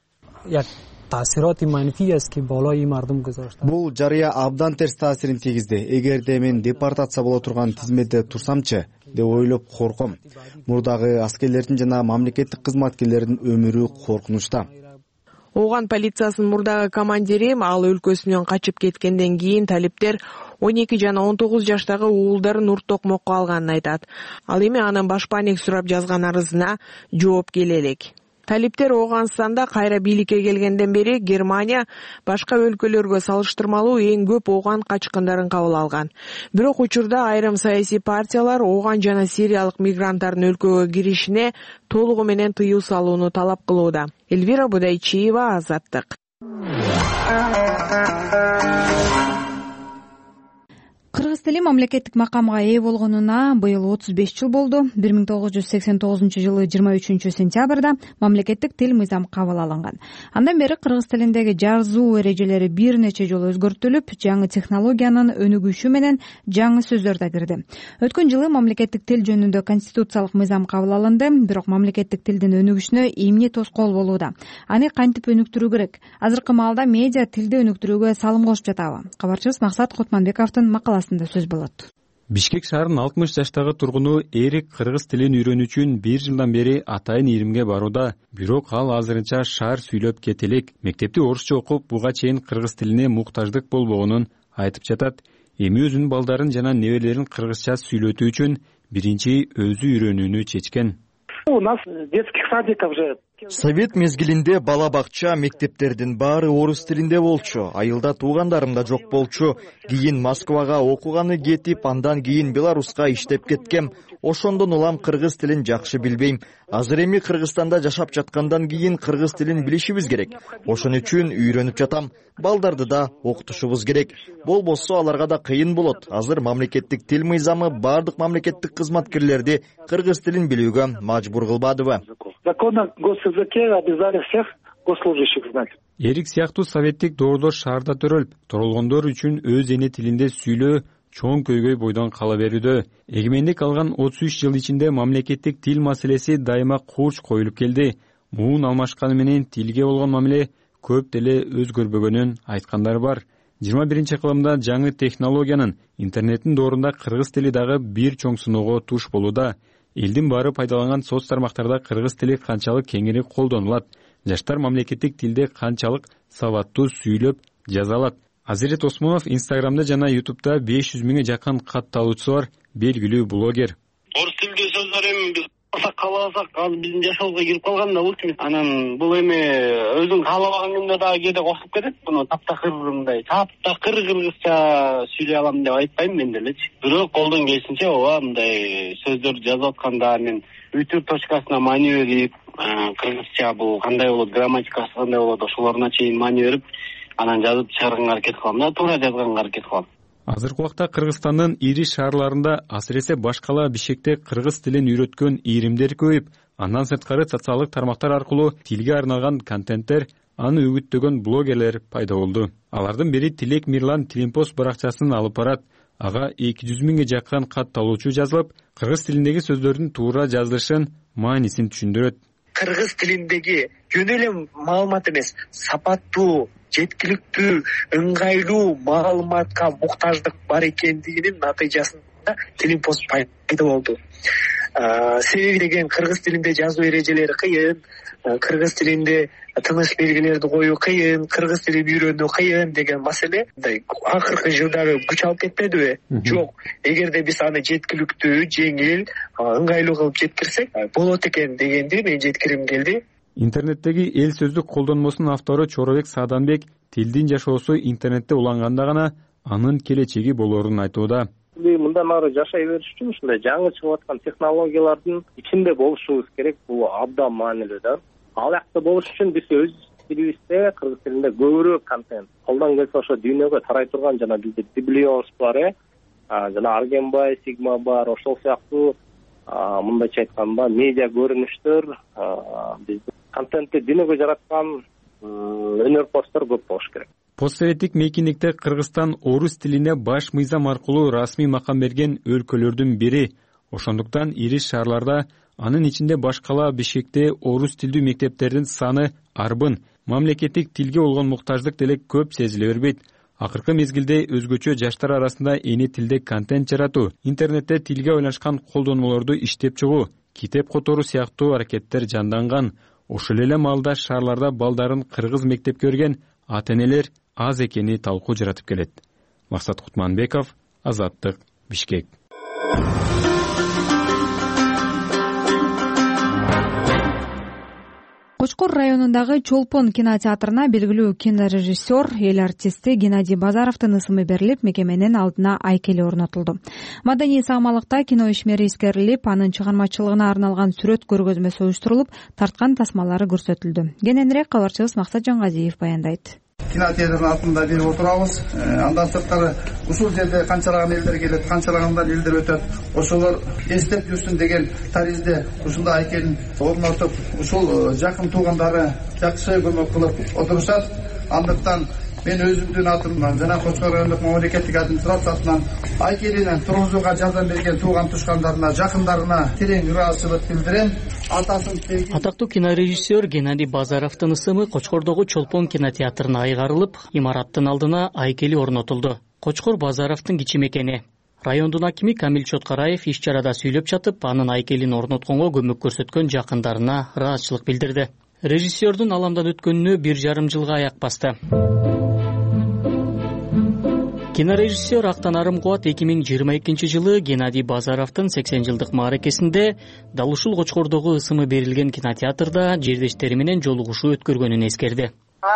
Бул жарыя абдан терс таасирин тийгизди. Эгерде мен депортация боло турган тизметте турсамчы деп ойлоп корком. Мурдагы аскерлердин жана мамлекеттик кызматкерлердин өмүрү коркунучта. Ооган полициясынын мурдагы командири ал өлкөсүнөн качып кеткенден кийин талиптер он эки жана он тогуз жаштагы уулдарын урт токмокко алганын айтат. Ал эми анын башпаанек сурап жазган арызына жооп келе элек. Талиптер Ооганстанда кайра бийликке келгенден бери Германия башка өлкөлөргө салыштырмалуу эң көп ооган качкындарын кабыл алган. Бирок учурда айрым саясий партиялар ооган жана сириялык мигранттардын өлкөгө киришине толугу менен тыюу салууну талап кылууда. Эльвира Будайчиева, Азаттык. Кыргыз тили мамлекеттик макамга ээ болгонуна быйыл отуз беш жыл болду. бир миң тогуз жүз сексен тогузунчу жылы жыйырма үчүнчү сентябрда мамлекеттик тил мыйзам кабыл алынган. Андан бери кыргыз тилиндеги жазуу эрежелери бир нече жолу өзгөртүлүп, жаңы технологиянын өнүгүшү менен жаңы сөздөр да кирди. Өткөн жылы мамлекеттик тил жөнүндө конституциялык мыйзам кабыл алынды, бирок мамлекеттик тилдин өнүгүшүнө эмне тоскоол болууда? Аны кантип өнүктүрүү керек? Азыркы маалда медиа тилди өнүктүрүүгө салым кошуп жатабы? Кабарчыбыз Максат Кутманбековдун макаласы сөз болот. Бишкек шаарынын алтымыш жаштагы тургуну Эрик кыргыз тилин үйрөнүү үчүн бир жылдан бери атайын ийримге барууда. Бирок ал азырынча шаар сүйлөп кете элек. Мектепти орусча окуп, буга чейин кыргыз тилине муктаждык болбогонун айтып жатат. Эми өзүнүн балдарын жана неберелерин кыргызча сүйлөтүү үчүн биринчи өзү үйрөнүүнү чечкен. У нас детских садиков же. Совет мезгилинде бала бакча, мектептердин баары орус тилинде болчу. Айылда туугандарым да жок болчу. Кийин Москвага окуганы кетип, андан кийин Беларуска иштеп кеткем. Ошондон улам кыргыз тилин жакшы билбейм. Азыр эми Кыргызстанда жашап жаткандан кийин кыргыз тилин билишибиз керек. Ошон үчүн үйрөнүп жатам. Балдарды да окутушубуз керек. Болбосо аларга да кыйын болот. Азыр мамлекеттик тил мыйзамы бардык мамлекеттик кызматкерлерди кыргыз тилин билүүгө мажбур кылбадыбы? Законно госязыке обязали всех госслужащих знать. Эрик сыяктуу советтик доордор шаарда төрөлүп, торолгондор үчүн өз эне тилинде сүйлөө чоң көйгөй бойдон кала берүүдө. Эгемендик алган отуз үч жыл ичинде мамлекеттик тил маселеси дайыма курч коюлуп келди. Муун алмашканы менен тилге болгон мамиле көп деле өзгөрбөгөнүн айткандар бар. жыйырма биринчи кылымда жаңы технологиянын интернеттин доорунда кыргыз тили дагы бир чоң сыноого туш болууда. элдин баары пайдаланган соц тармактарда кыргыз тили канчалык кеңири колдонулат, жаштар мамлекеттик тилде канчалык сабаттуу сүйлөп жаза алат? Азирет Осмонов Инстаграмда жана Ютубда беш жүз миңге жакын кат алуучусу бар белгилүү блогер. Орус тилдүү сөздөр эми биз каалабасак азыр биздин жашообузга кирип калган да болчу. Анан бул эми өзүң каалабаган күндө дагы кээде кошуп кетет. Буну таптакыр мындай таптакыр кыргызча сүйлөй алам деп айтпайм мен делечи. Бирок колдон келишинче ооба мындай сөздөрдү жазып атканда мен үтүр точкасына маани берип, кыргызча бул кандай болот, грамматикасы кандай болот, ошолоруна чейин маани берип, анан жазып чыгарганга аракет кылам да, туура жазганга аракет кылам. Азыркы убакта Кыргызстандын ири шаарларында, асыресе Башкала, Бишкекте кыргыз тилин үйрөткөн ийримдер көбөйүп, андан сырткары социалдык тармактар аркылуу тилге арналган контенттер, аны үгүттөгөн блогерлер пайда болду. Алардын бири Тилек Мирлан Тилимпост баракчасын алып барат. Ага эки жүз миңге жакын кат алуучу жазылып, кыргыз тилиндеги сөздөрдүн туура жазылышын, маанисин түшүндүрөт. Кыргыз тилиндеги жөн эле маалымат эмес, сапаттуу, жеткиликтүү, ыңгайлуу маалыматка муктаждык бар экендигинин натыйжасында Тилимпост пайда болду. Себеби деген кыргыз тилинде жазуу эрежелери кыйын, кыргыз тилинде тыныш белгилерди коюу кыйын, кыргыз тилин үйрөнүү кыйын деген маселе акыркы жылдары күч алып кетпедиби? Жок. Эгерде биз аны жеткиликтүү, жеңил, ыңгайлуу кылып жеткирсек болот экен дегенди мен жеткирим келди. Интернеттеги эл сөздүк колдонмосунун автору Чоробек Сааданбек тилдин жашоосу интернетте уланганда гана анын келечеги болорун айтууда. Мындан ары жашай бериш үчүн ушундай жаңы чыгып аткан технологиялардын ичинде болушубуз керек. Бул абдан маанилүү да. Ал жакта болуш үчүн биз өз тилибизде, кыргыз тилинде көбүрөөк контент, колдон келсе ошо дүйнөгө тарай турган жана бизде Библиос бар, э, жана Аргенбай, Сигма бар, ошол сыяктуу мындайча айтканда медиа көрүнүштөр, биздин контентти дүйнөгө жараткан өнөрпоздор көп болуш керек. Постсоветтик мейкиндикте Кыргызстан орус тилине баш мыйзам аркылуу расмий макам берген өлкөлөрдүн бири. Ошондуктан ири шаарларда, анын ичинде Башкала, Бишкекте орус тилдүү мектептердин саны арбын. Мамлекеттик тилге болгон муктаждык деле көп сезиле бербейт. Акыркы мезгилде өзгөчө жаштар арасында эни тилде контент жаратуу, интернетте тилге байланышкан колдонмолорду иштеп чыгуу, китеп которуу сыяктуу аракеттер жанданган. Ошол эле маалда шаарларда балдарын кыргыз мектепке берген ата-энелер аз экени талкуу жаратып келет. Максат Кутманбеков, Азаттык, Бишкек. Кочкор районундагы Чолпон кинотеатрына белгилүү кинорежиссер, эл артисти Геннадий Базаровдун ысымы берилип, мекеменин алдына айкели орнотулду. Маданий саамалыкта кино ишмери искерилип, анын чыгармачылыгына арналган сүрөт көргөзмөсү уюштурулуп, тарткан тасмалары көрсөтүлдү. Кененирээк кабарчыбыз Максат Жангазиев баяндайт. Кинотеатрдын артында бирип отурабыз. Андан сырткары ушул жерде канчалаган элдер келет, канчалагандан элдер өтөт. Ошолор эстеп жүрсүн деген таризде ушундай айкелин орнотуп, ушул жакын туугандары жакшы көмөк кылып отурушат. Андыктан мен өзүмдүн атымдан жана Кочкор райондук мамлекеттик администрация атынан айкелини тургузууга жардам берген тууган тушкандарына, жакындарына терең ыраазычылык билдирем. Атактуу кинорежиссер Геннадий Базаровдун ысымы Кочкордогу Чолпон кинотеатрына айгарылып, имараттын алдына айкели орнотулду. Кочкор Базаровдун кичи мекени. Райондун акими Камил Чоткараев иш чарада сүйлөп жатып, анын айкелин орнотконго көмөк көрсөткөн жакындарына ыраазычылык билдирди. Режиссердун аламдан өткөнүнө бир жарым жылга аяк басты. Кинорежиссер Актан Арымкубат эки миң жыйырма экинчи жылы Геннадий Базаровдун сексен жылдык мааракесинде дал ушул Кочкордогу ысымы берилген кинотеатрда жердештери менен жолугушуу өткөргөнүн эскерди.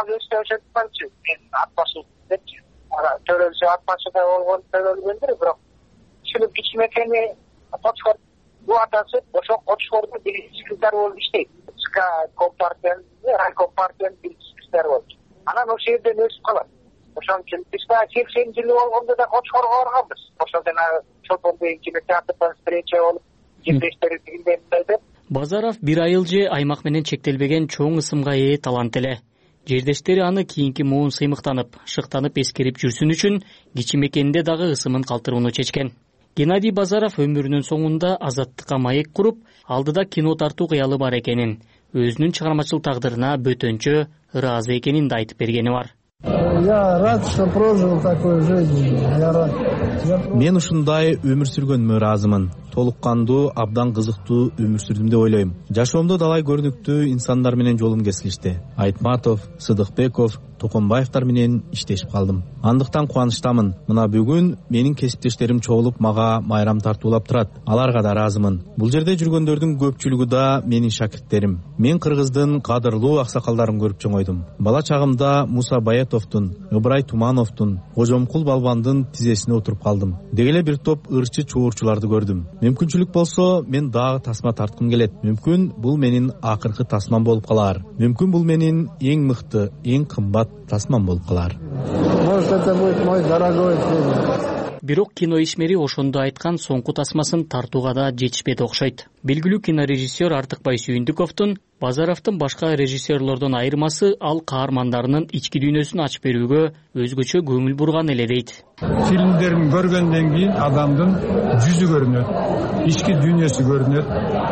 Төрөлсө атмашыда болгон төрөлгөндүр, бирок ушул кичи мекени Кочкор бул атасы ошо Кочкордо билимсиздер болуп иштейт. Компартиянын, райкомпартиянын билимсиздер болуп. Анан ошол жерден өсүп калат. Ошон үчүн биз сексен жылы болгондо да Кочкорго барганбыз. Ошол жана Чолпондогу кинотеатрдан встреча болуп, жердештери тигиндей деп. Базаров бир айыл же аймак менен чектелбеген чоң ысымга ээ талант эле. Жердештери аны кийинки муун сыймыктанып, шыктанып эскерип жүрсүн үчүн кичи мекенинде дагы ысымын калтырууну чечкен. Геннадий Базаров өмүрүнүн соңунда азаттыкка маек куруп, алдыда кино тартуу кыялы бар экенин, өзүнүн чыгармачыл тагдырына бөтөнчө ыраазы экенин да айтып бергени бар. Я рад, что прожил такую жизнь. Я рад. Мен ушундай өмүр сүргөнүмө ыраазымын. Толук кандуу, абдан кызыктуу өмүр сүрдүм деп ойлойм. Жашоомдо далай көрүнүктүү инсандар менен жолум кесилишти. Айтматов, Сыдыкбеков, Токонбаевтар менен иштешип калдым. Андыктан кубанычтамын. Мына бүгүн менин кесиптештерим чогулуп мага майрам тартуулап турат. Аларга да ыраазымын. Бул жерде жүргөндөрдүн көпчүлүгү да менин шакирттерим. Мен Кыргыздын кадырлуу аксакалдарын көрүп чоңойдум. Бала чагымда Муса Баятовдун, Ыбырай Тумановдун, Кожомкул Балбандын тизесине отуруп калдым. Деги эле бир топ ырчы чуурчуларды көрдүм. Мүмкүнчүлүк болсо, мен дагы тасма тарткым келет. Мүмкүн бул менин акыркы тасмам болуп калар. Мүмкүн бул менин эң мыкты, эң кымбат тасмам болуп калар. Может, это будет мой дорогой фильм. Бирок кино ишмери ошондо айткан соңку тасмасын тартууга да жетишпеди окшойт. Белгилүү кинорежиссер Артыкбай Сүйүндүковдун Базаровдун башка режиссерлордон айырмасы ал каармандарынын ички дүйнөсүн ачып берүүгө өзгөчө көңүл бурган эле дейт. Фильмдерин көргөндөн кийин адамдын жүзү көрүнөт, ички дүйнөсү көрүнөт.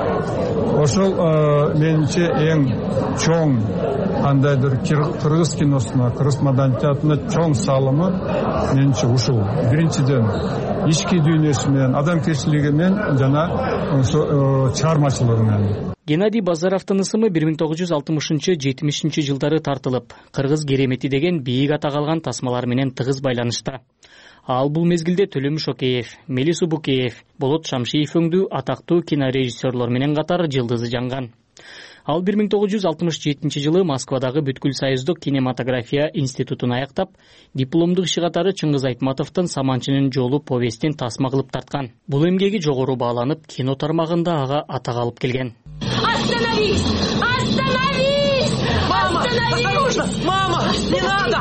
Ошол менимче эң чоң кандайдыр кыргыз киносуна, кыргыз маданиятына чоң салымы менимче ушул. Биринчиден ички дүйнөсү менен, адамгерчилиги менен жана чыгармачылыгы менен. Геннадий Базаровдун ысымы бир миң тогуз жүз алтымышынчы жетимишинчи жылдары тартылып, Кыргыз керемети деген бийик атак алган тасмалар менен тыгыз байланышта. Ал бул мезгилде Төлөмүш Океев, Мелис Убукеев, Болот Шамшиев өңдүү атактуу кинорежиссерлор менен катар жылдызы жанган. Ал бир миң тогуз жүз алтымыш жетинчи жылы Москвадагы Бүткүл Союздук кинематография институтун аяктап, дипломдук иши катары Чыңгыз Айтматовдун Саманчынын жолу повестин тасма кылып тарткан. Бул эмгеги жогору бааланып, кино тармагында ага атак алып келген. Остановись! Остановись! Мама! Остановись! Мама! Не надо!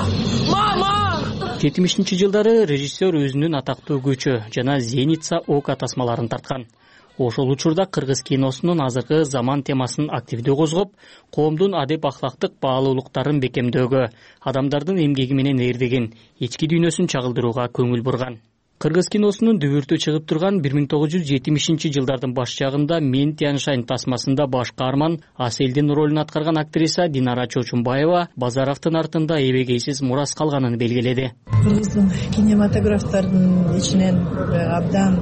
Мама! жетимишинчи жылдары режиссер өзүнүн атактуу көчө жана Зеница Ока тасмаларын тарткан. Ошол учурда кыргыз киносунун азыркы заман темасын активдүү козгоп, коомдун адеп ахлактык баалуулуктарын бекемдөөгө, адамдардын эмгеги менен эрдеген, ички дүйнөсүн чагылдырууга көңүл бурган. Кыргыз киносунун дүбүртү чыгып турган бир миң тогуз жүз жетимишинчи жылдардын баш жагында Мен Тяньшань тасмасында баш каарман Аселдин ролун аткарган актриса Динара Чочумбаева Базаровдун артында эбегейсиз мурас калганын белгиледи. Кыргыздын кинематографтардын ичинен абдан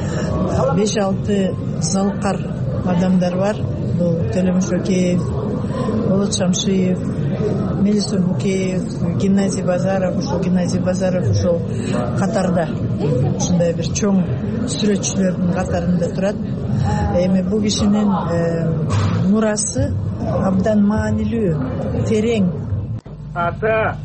беш алты залкар адамдар бар. Бул Төлөмүш Океев, Болот Шамшиев, Мелис Убукеев, Геннадий Базаров, ушул Геннадий Базаров ушул катарда. Ушундай бир чоң сүрөтчүлөрдүн катарында турат. Эми бул кишинин мурасы абдан маанилүү, терең. Ата,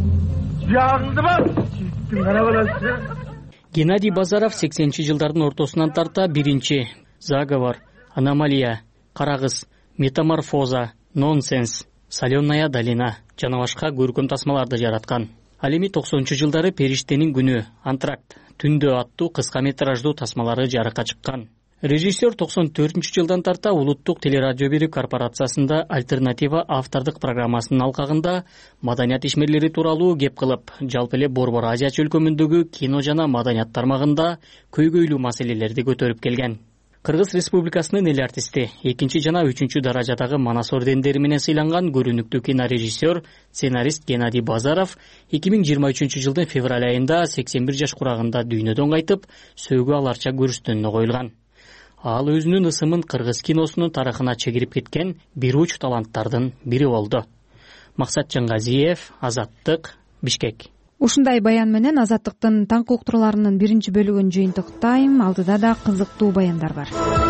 жагыңды бар. Геннадий Базаров сексенинчи жылдардын ортосунан тарта биринчи Заговор, Аномалия, Карагыз, Метаморфоза, Нонсенс, Соленая долина жана башка көркөм тасмаларды жараткан. Ал эми токсонунчу жылдары Периштенин күнү, Антракт, Түндө аттуу кыска метраждуу тасмалары жарыкка чыккан. Режиссер токсон төртүнчү жылдан тарта Улуттук телерадио бирүү корпорациясында альтернатива автордук программасынын алкагында маданият ишмерлери тууралуу кеп кылып, жалпы эле Борбор Азия чөлкөмүндөгү кино жана маданият тармагында көйгөйлүү маселелерди көтөрүп келген. Кыргыз Республикасынын эл артисти, экинчи жана үчүнчү даражадагы Манас ордендери менен сыйланган көрүнүктүү кинорежиссер, сценарист Геннадий Базаров эки миң жыйырма үчүнчү жылдын февраль айында сексен бир жаш курагында дүйнөдөн кайтып, сөөгү аларча көрүстөнүнө коюлган. Ал өзүнүн ысымын кыргыз киносунун тарыхына чегирип кеткен бир уч таланттардын бири болду. Максат Жаңгазиев, Азаттык, Бишкек. Ушундай баян менен Азаттыктын таңкы уктурууларынын биринчи бөлүгүн жыйынтыктайм. Алдыда да кызыктуу баяндар бар.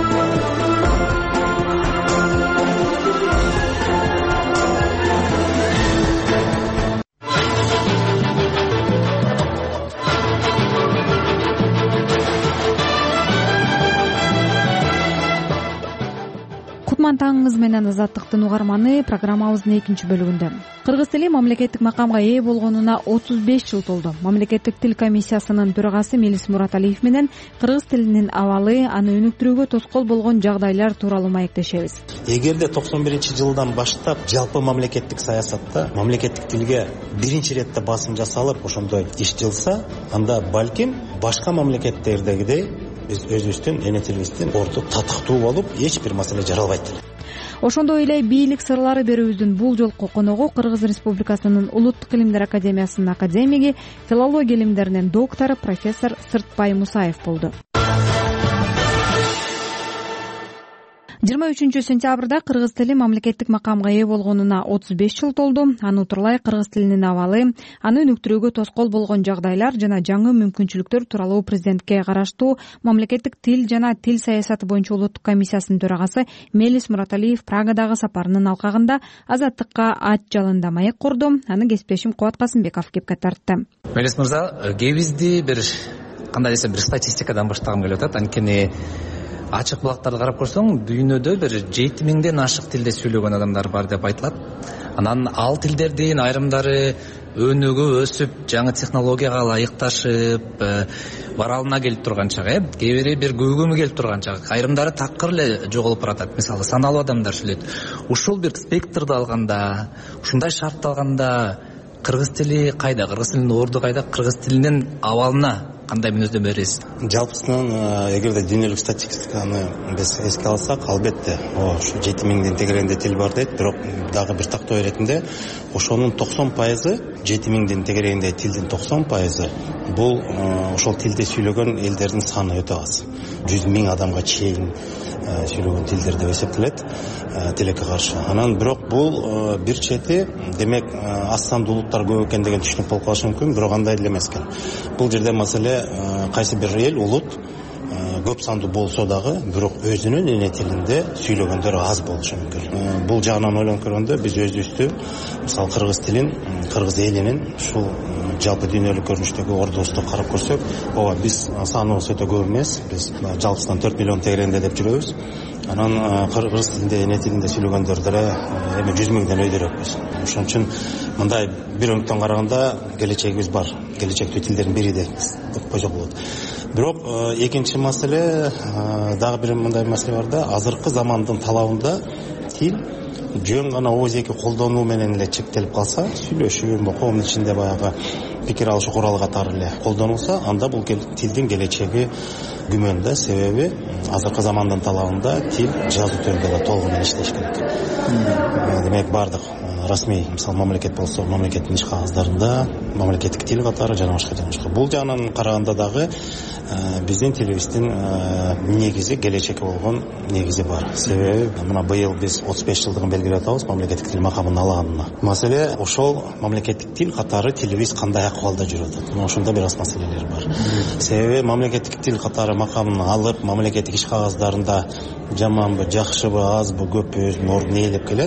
Кутман таңыңыз менен Азаттыктын угарманы программабыздын экинчи бөлүгүндө. Кыргыз тили мамлекеттик макамга ээ болгонуна отуз беш жыл толду. Мамлекеттик тил комиссиясынын төрагасы Мелис Мураталиев менен кыргыз тилинин абалы, аны өнүктүрүүгө тоскоол болгон жагдайлар тууралуу маектешебиз. Эгерде токсон биринчи жылдан баштап жалпы мамлекеттик саясатта мамлекеттик тилге биринчи иретте басым жасалып, ошондой иш жылса, анда балким башка мамлекеттердегидей биз өзүбүздүн эне тилибиздин орду татыктуу болуп, эч бир маселе жаралбайт. ошондой эле бийлик сырлары берүүбүздүн бул жолку коногу Кыргыз Республикасынын Улуттук илимдер академиясынын академиги, филология илимдеринин доктору профессор Сыртбай Мусаев болду. жыйырма үчүнчү сентябрда кыргыз тили мамлекеттик макамга ээ болгонуна отуз беш жыл толду. Аны утурлай кыргыз тилинин абалы, аны өнүктүрүүгө тоскоол болгон жагдайлар жана жаңы мүмкүнчүлүктөр тууралуу президентке караштуу мамлекеттик тил жана тил саясаты боюнча улуттук комиссиясынын төрагасы Мелис Мураталиев Прагадагы сапарынын алкагында Азаттыкка ат жалында маек курду. Аны кесиптешим Кубат Касымбеков кепке тартты. Мелис мырза, кээбизди бир кандай десем бир статистикадан баштагым келип атат. Анткени ачык булактарды карап көрсөң, дүйнөдө бир жети миңден ашык тилде сүйлөгөн адамдар бар деп айтылат. Анан ал тилдердин айрымдары өнүгүп, өсүп, жаңы технологияга ылайыкташып, баралына келип турган чак, э, кээ бири бир көйгөмү келип турган чак, айрымдары такыр эле жоголуп баратат. Мисалы, саналуу адамдар сүйлөйт. Ушул бир спектрди алганда, ушундай шартты алганда, кыргыз тили кайда, кыргыз тилинин орду кайда, кыргыз тилинин абалына кандай мүнөздөмө бересиз? Жалпысынан эгерде дүйнөлүк статистиканы биз эске алсак, албетте ошо жети миңден тегерегинде тил бар дейт, бирок дагы бир тактоо иретинде ошонун токсон пайызы, жети миңдин тегерегинде тилдин токсон пайызы бул ошол тилди сүйлөгөн элдердин саны өтө аз. жүз миң адамга чейин сүйлөгөн тилдер деп эсептелет тилекке каршы. Анан бирок бул бир чети, демек аз сандуу улуттар көп экен деген түшүнүк болуп калышы мүмкүн, бирок андай эле эмес экен. Бул жерде маселе кайсы бир эл, улут көп сандуу болсо дагы, бирок өзүнүн эне тилинде сүйлөгөндөр аз болушу мүмкүн. Бул жагынан ойлонуп көргөндө биз өзүбүздү, мисалы кыргыз тилин, кыргыз элинин ушул жалпы дүйнөлүк көрүнүштөгү ордубузду карап көрсөк, ооба биз саныбыз өтө көп эмес, биз жалпысынан төрт миллион тегерегинде деп жүрөбүз. Анан кыргыз тилинде, эне тилинде сүйлөгөндөр деле эми жүз миңден өйдөрөкпүз. Ошон үчүн мындай бир өңүттөн караганда келечегибиз бар. Келечектүү тилдердин бири деп койсок болот. Бирок экинчи маселе, дагы бир мындай маселе бар да, азыркы замандын талабында тил жөн гана ооз-эки колдонуу менен эле чектелип калса, сүйлөшүү, коомдун ичинде баягы пикир алышы куралы катары эле колдонулса, анда бул тилдин келечеги күмөн да. Себеби азыркы замандын талабында тил жазуу түрүндө да толугу менен иштеш керек. Демек бардык расмий, мисалы мамлекет болсо, мамлекеттин иш кагаздарында мамлекеттик тил катары жана башка жана башка. Бул жагынан караганда дагы биздин тилибиздин негизи, келечекке болгон негизи бар. Себеби мына быйыл биз отуз беш жылдыгын белгилеп атабыз мамлекеттик тил макамын алганына. Маселе ошол мамлекеттик тил катары тилибиз кандай акыбалда жүрүп атат. Мына ошондо бир аз маселелер бар. Себеби мамлекеттик тил катары макамын алып, мамлекеттик иш кагаздарында жаманбы, жакшыбы, азбы, көппү өзүнүн ордун ээлеп келет.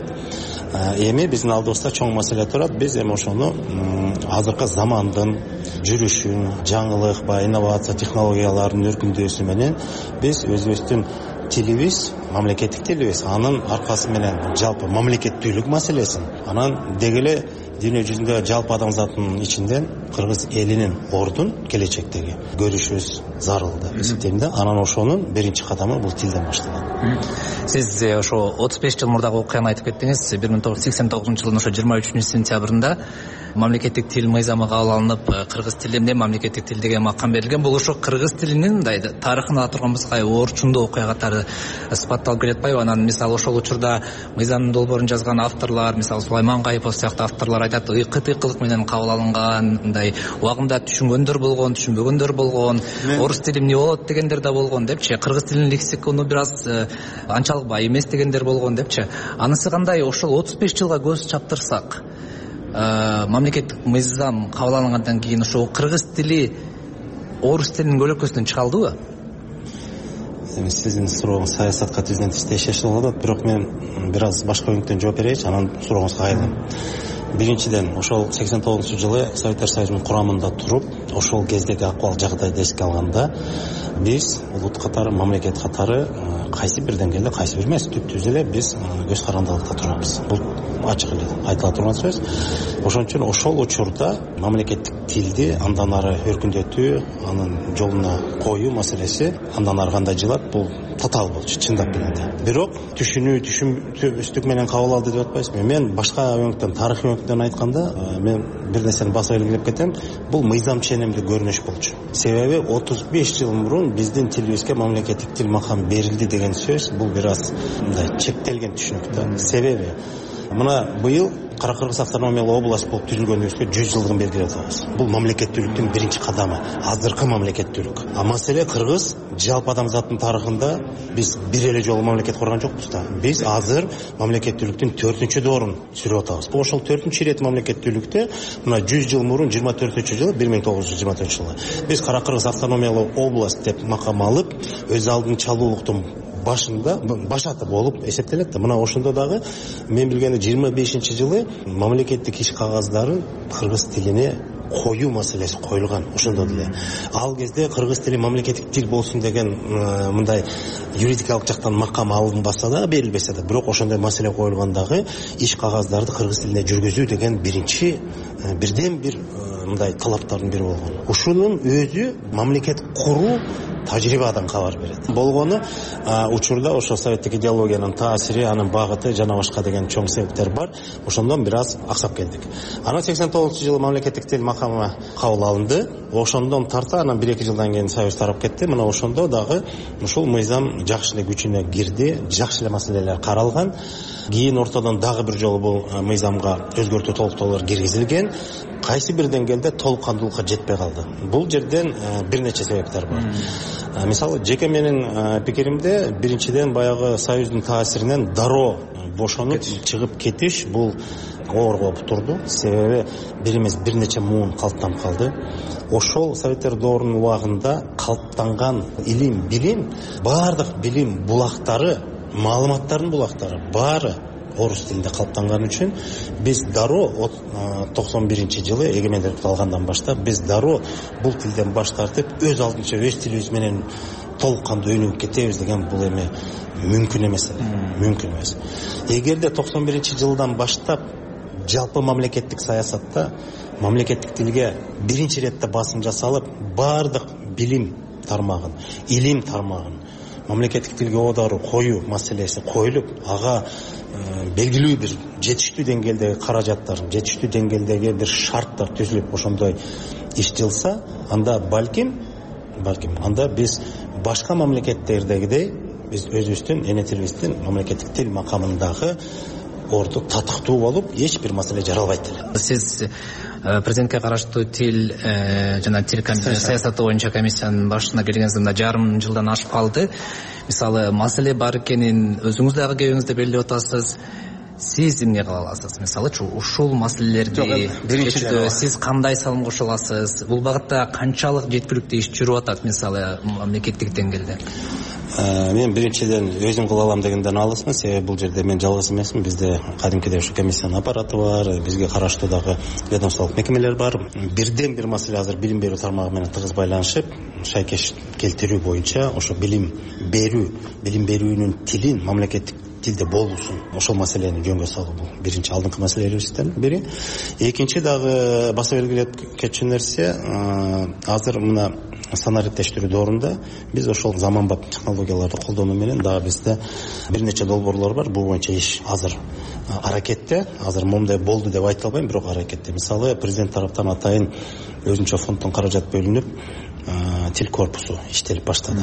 Эми биздин алдыбызда чоң маселе турат. Биз эми ошону азыркы замандын жүрүшүн, жаңылык, баягы инновация, технологиялардын өркүндөшү менен биз өзүбүздүн тилибиз, мамлекеттик тилибиз, анын аркасы менен жалпы мамлекеттүүлүк маселесин, анан деги эле дүйнө жүзүндө жалпы адамзаттын ичинден кыргыз элинин ордун келечектеги көрүшүбүз зарыл деп эсептейм да. Анан ошонун биринчи кадамы бул тилден башталат. Сиз ошо отуз беш жыл мурдагы окуяны айтып кеттиңиз. бир миң тогуз жүз сексен тогузунчу жылдын ошо жыйырма үчүнчү сентябрында мамлекеттик тил мыйзамы кабыл алынып, кыргыз тилинде мамлекеттик тил деген макам берилген. Бул ошо кыргыз тилинин мындай тарыхын ала турган болсок, орчундуу окуя катары сыпатталып келет атпайбы? Анан мисалы ошол учурда мыйзамдын долбоорун жазган авторлор, мисалы Сулайман Кайыпов сыяктуу авторлор айтат, ыкы-тыкылык менен кабыл алынган, мындай убагында түшүнгөндөр болгон, түшүнбөгөндөр болгон, орус тили эмне болот дегендер да болгон депчи, кыргыз тилинин лексикону бир аз анчалык бай эмес дегендер болгон депчи. Анысы кандай? Ошол отуз беш жылга көз чаптырсак, мамлекеттик мыйзам кабыл алынгандан кийин ошо кыргыз тили орус тилинин көлөкөсүнөн чыга алдыбы? Эми сиздин сурооңуз саясатка тизген тиштешеш болот, бирок мен бир аз башка өңүттөн жооп берейинчи, анан сурооңузга кайрылам. Биринчиден, ошол сексен тогузунчу жылы Советтер Союзунун курамында туруп, ошол кездеги акыбал жагдайды эске алганда, биз улут катары, мамлекет катары кайсы бир деңгээлде, кайсы бир эмес, түптүз эле биз көз карандылыкта турабыз. Бул ачык эле айтыла турган сөз. Ошон үчүн ошол учурда мамлекеттик тилди андан ары өркүндөтүү, анын жолуна коюу маселеси андан ары кандай жылат, бул татаал болчу, чындап келгенде. Бирок түшүнүү, түшүнбөстүк менен кабыл алды деп атпайсызбы? Мен башка өңүттөн, тарыхый көмөктөн айтканда мен бир нерсени басып белгилеп кетем. Бул мыйзам ченемдүү көрүнүш болчу. Себеби отуз беш жыл мурун биздин тилибизге мамлекеттик тил макам берилди деген сөз бул бир аз мындай чектелген түшүнүк да. Себеби мына быйыл Кара-Кыргыз автономиялык область болуп түзүлгөнүбүзгө жүз жылдыгын белгилеп атабыз. Бул мамлекеттүүлүктүн биринчи кадамы, азыркы мамлекеттүүлүк. А маселе кыргыз жалпы адамзаттын тарыхында биз бир эле жолу мамлекет курган жокпуз да. Биз азыр мамлекеттүүлүктүн төртүнчү доорун сүрүп атабыз. Ошол төртүнчү ирет мамлекеттүүлүктө мына жүз жыл мурун жыйырма төртүнчү жылы бир миң тогуз жүз жыйырма төртүнчү жылы биз Кара-Кыргыз автономиялык область деп макам алып, өз алдын чалуулуктун башында башаты болуп эсептелет да. Мына ошондо дагы мен билгенде жыйырма бешинчи жылы мамлекеттик иш кагаздарын кыргыз тилине коюу маселеси коюлган. Ошондо деле ал кезде кыргыз тили мамлекеттик тил болсун деген мындай юридикалык жактан макам алынбаса да, берилбесе да, бирок ошондой маселе коюлгандагы иш кагаздарды кыргыз тилине жүргүзүү деген биринчи бирден бир мындай талаптардын бири болгон. Ушунун өзү мамлекет куруу тажрыйбадан кабар берет. Болгону учурда ошо советтик идеологиянын таасири, анын багыты жана башка деген чоң себептер бар. Ошондон бир аз аксап келдик. Анан сексен тогузунчу жылы мамлекеттик тил макамы кабыл алынды. Ошондон тарта анан бир эки жылдан кийин Союз тарап кетти. Мына ошондо дагы ушул мыйзам жакшы эле күчүнө кирди, жакшы эле маселелер каралган. Кийин ортодон дагы бир жолу бул мыйзамга өзгөртүү толуктоолор киргизилген. Кайсы бир деңгээлде толук кандуулукка жетпей калды. Бул жерден бир нече себептер бар. Мисалы, жеке менин пикиримде биринчиден баягы Союздун таасиринен дароо бошонуп чыгып кетиш бул оор болуп турду. Себеби бир эмес бир нече муун калыптанып калды. Ошол советтер доорунун убагында калыптанган илим, билим, баардык билим булактары, маалыматтардын булактары баары орус тилинде калыптанган үчүн биз дароо токсон биринчи жылы эгемендүүлүктү алгандан баштап биз дароо бул тилден баш тартып өз алдынча өз тилибиз менен толук кандуу өнүгүп кетебиз деген бул эми мүмкүн эмес эле. Мүмкүн эмес. Эгерде токсон биринчи жылдан баштап жалпы мамлекеттик саясатта мамлекеттик тилге биринчи иретте басым жасалып, баардык билим тармагын, илим тармагын мамлекеттик тилге оодаруу коюу маселеси коюлуп, ага белгилүү бир жетиштүү деңгээлдеги каражаттар, жетиштүү деңгээлдеги бир шарттар түзүлүп, ошондой иш жылса, анда балким, балким, анда биз башка мамлекеттердегидей биз өзүбүздүн эне тилибиздин мамлекеттик тил макамындагы орду татыктуу болуп, эч бир маселе жаралбайт эле. Сиз президентке караштуу тил жана тил саясаты боюнча комиссиянын башына келгениңизде жарым жылдан ашып калды. Мисалы, маселе бар экенин өзүңүз дагы кебиңизде белгилеп атасыз. Сиз эмне кыла аласыз? Мисалы, ушул маселелерди чечүүдө сиз кандай салым кошо аласыз? Бул багытта канчалык жеткиликтүү иш жүрүп атат, мисалы, мамлекеттик деңгээлде? Мен биринчиден өзүм кыла алам дегенден алысмын. Себеби бул жерде мен жалгыз эмесмин. Бизде кадимкидей ушу комиссиянын аппараты бар, бизге караштуу дагы ведомстволук мекемелер бар. Бирден бир маселе азыр билим берүү тармагы менен тыгыз байланышып, шайкеш келтирүү боюнча ошо билим берүү, билим берүүнүн тилин мамлекеттик тилде болуусун, ошол маселени жөнгө салуу бул биринчи алдыңкы маселелерибизден бири. Экинчи дагы баса белгилеп кетчү нерсе, азыр мына санаа иреттештирүү доорунда биз ошол заманбап технологияларды колдонуу менен дагы бизде бир нече долбоорлор бар. Бул боюнча иш азыр аракетте, азыр момундай болду деп айта албайм, бирок аракетте. Мисалы, президент тараптан атайын өзүнчө фонддон каражат бөлүнүп, тил корпусу иштелип баштады.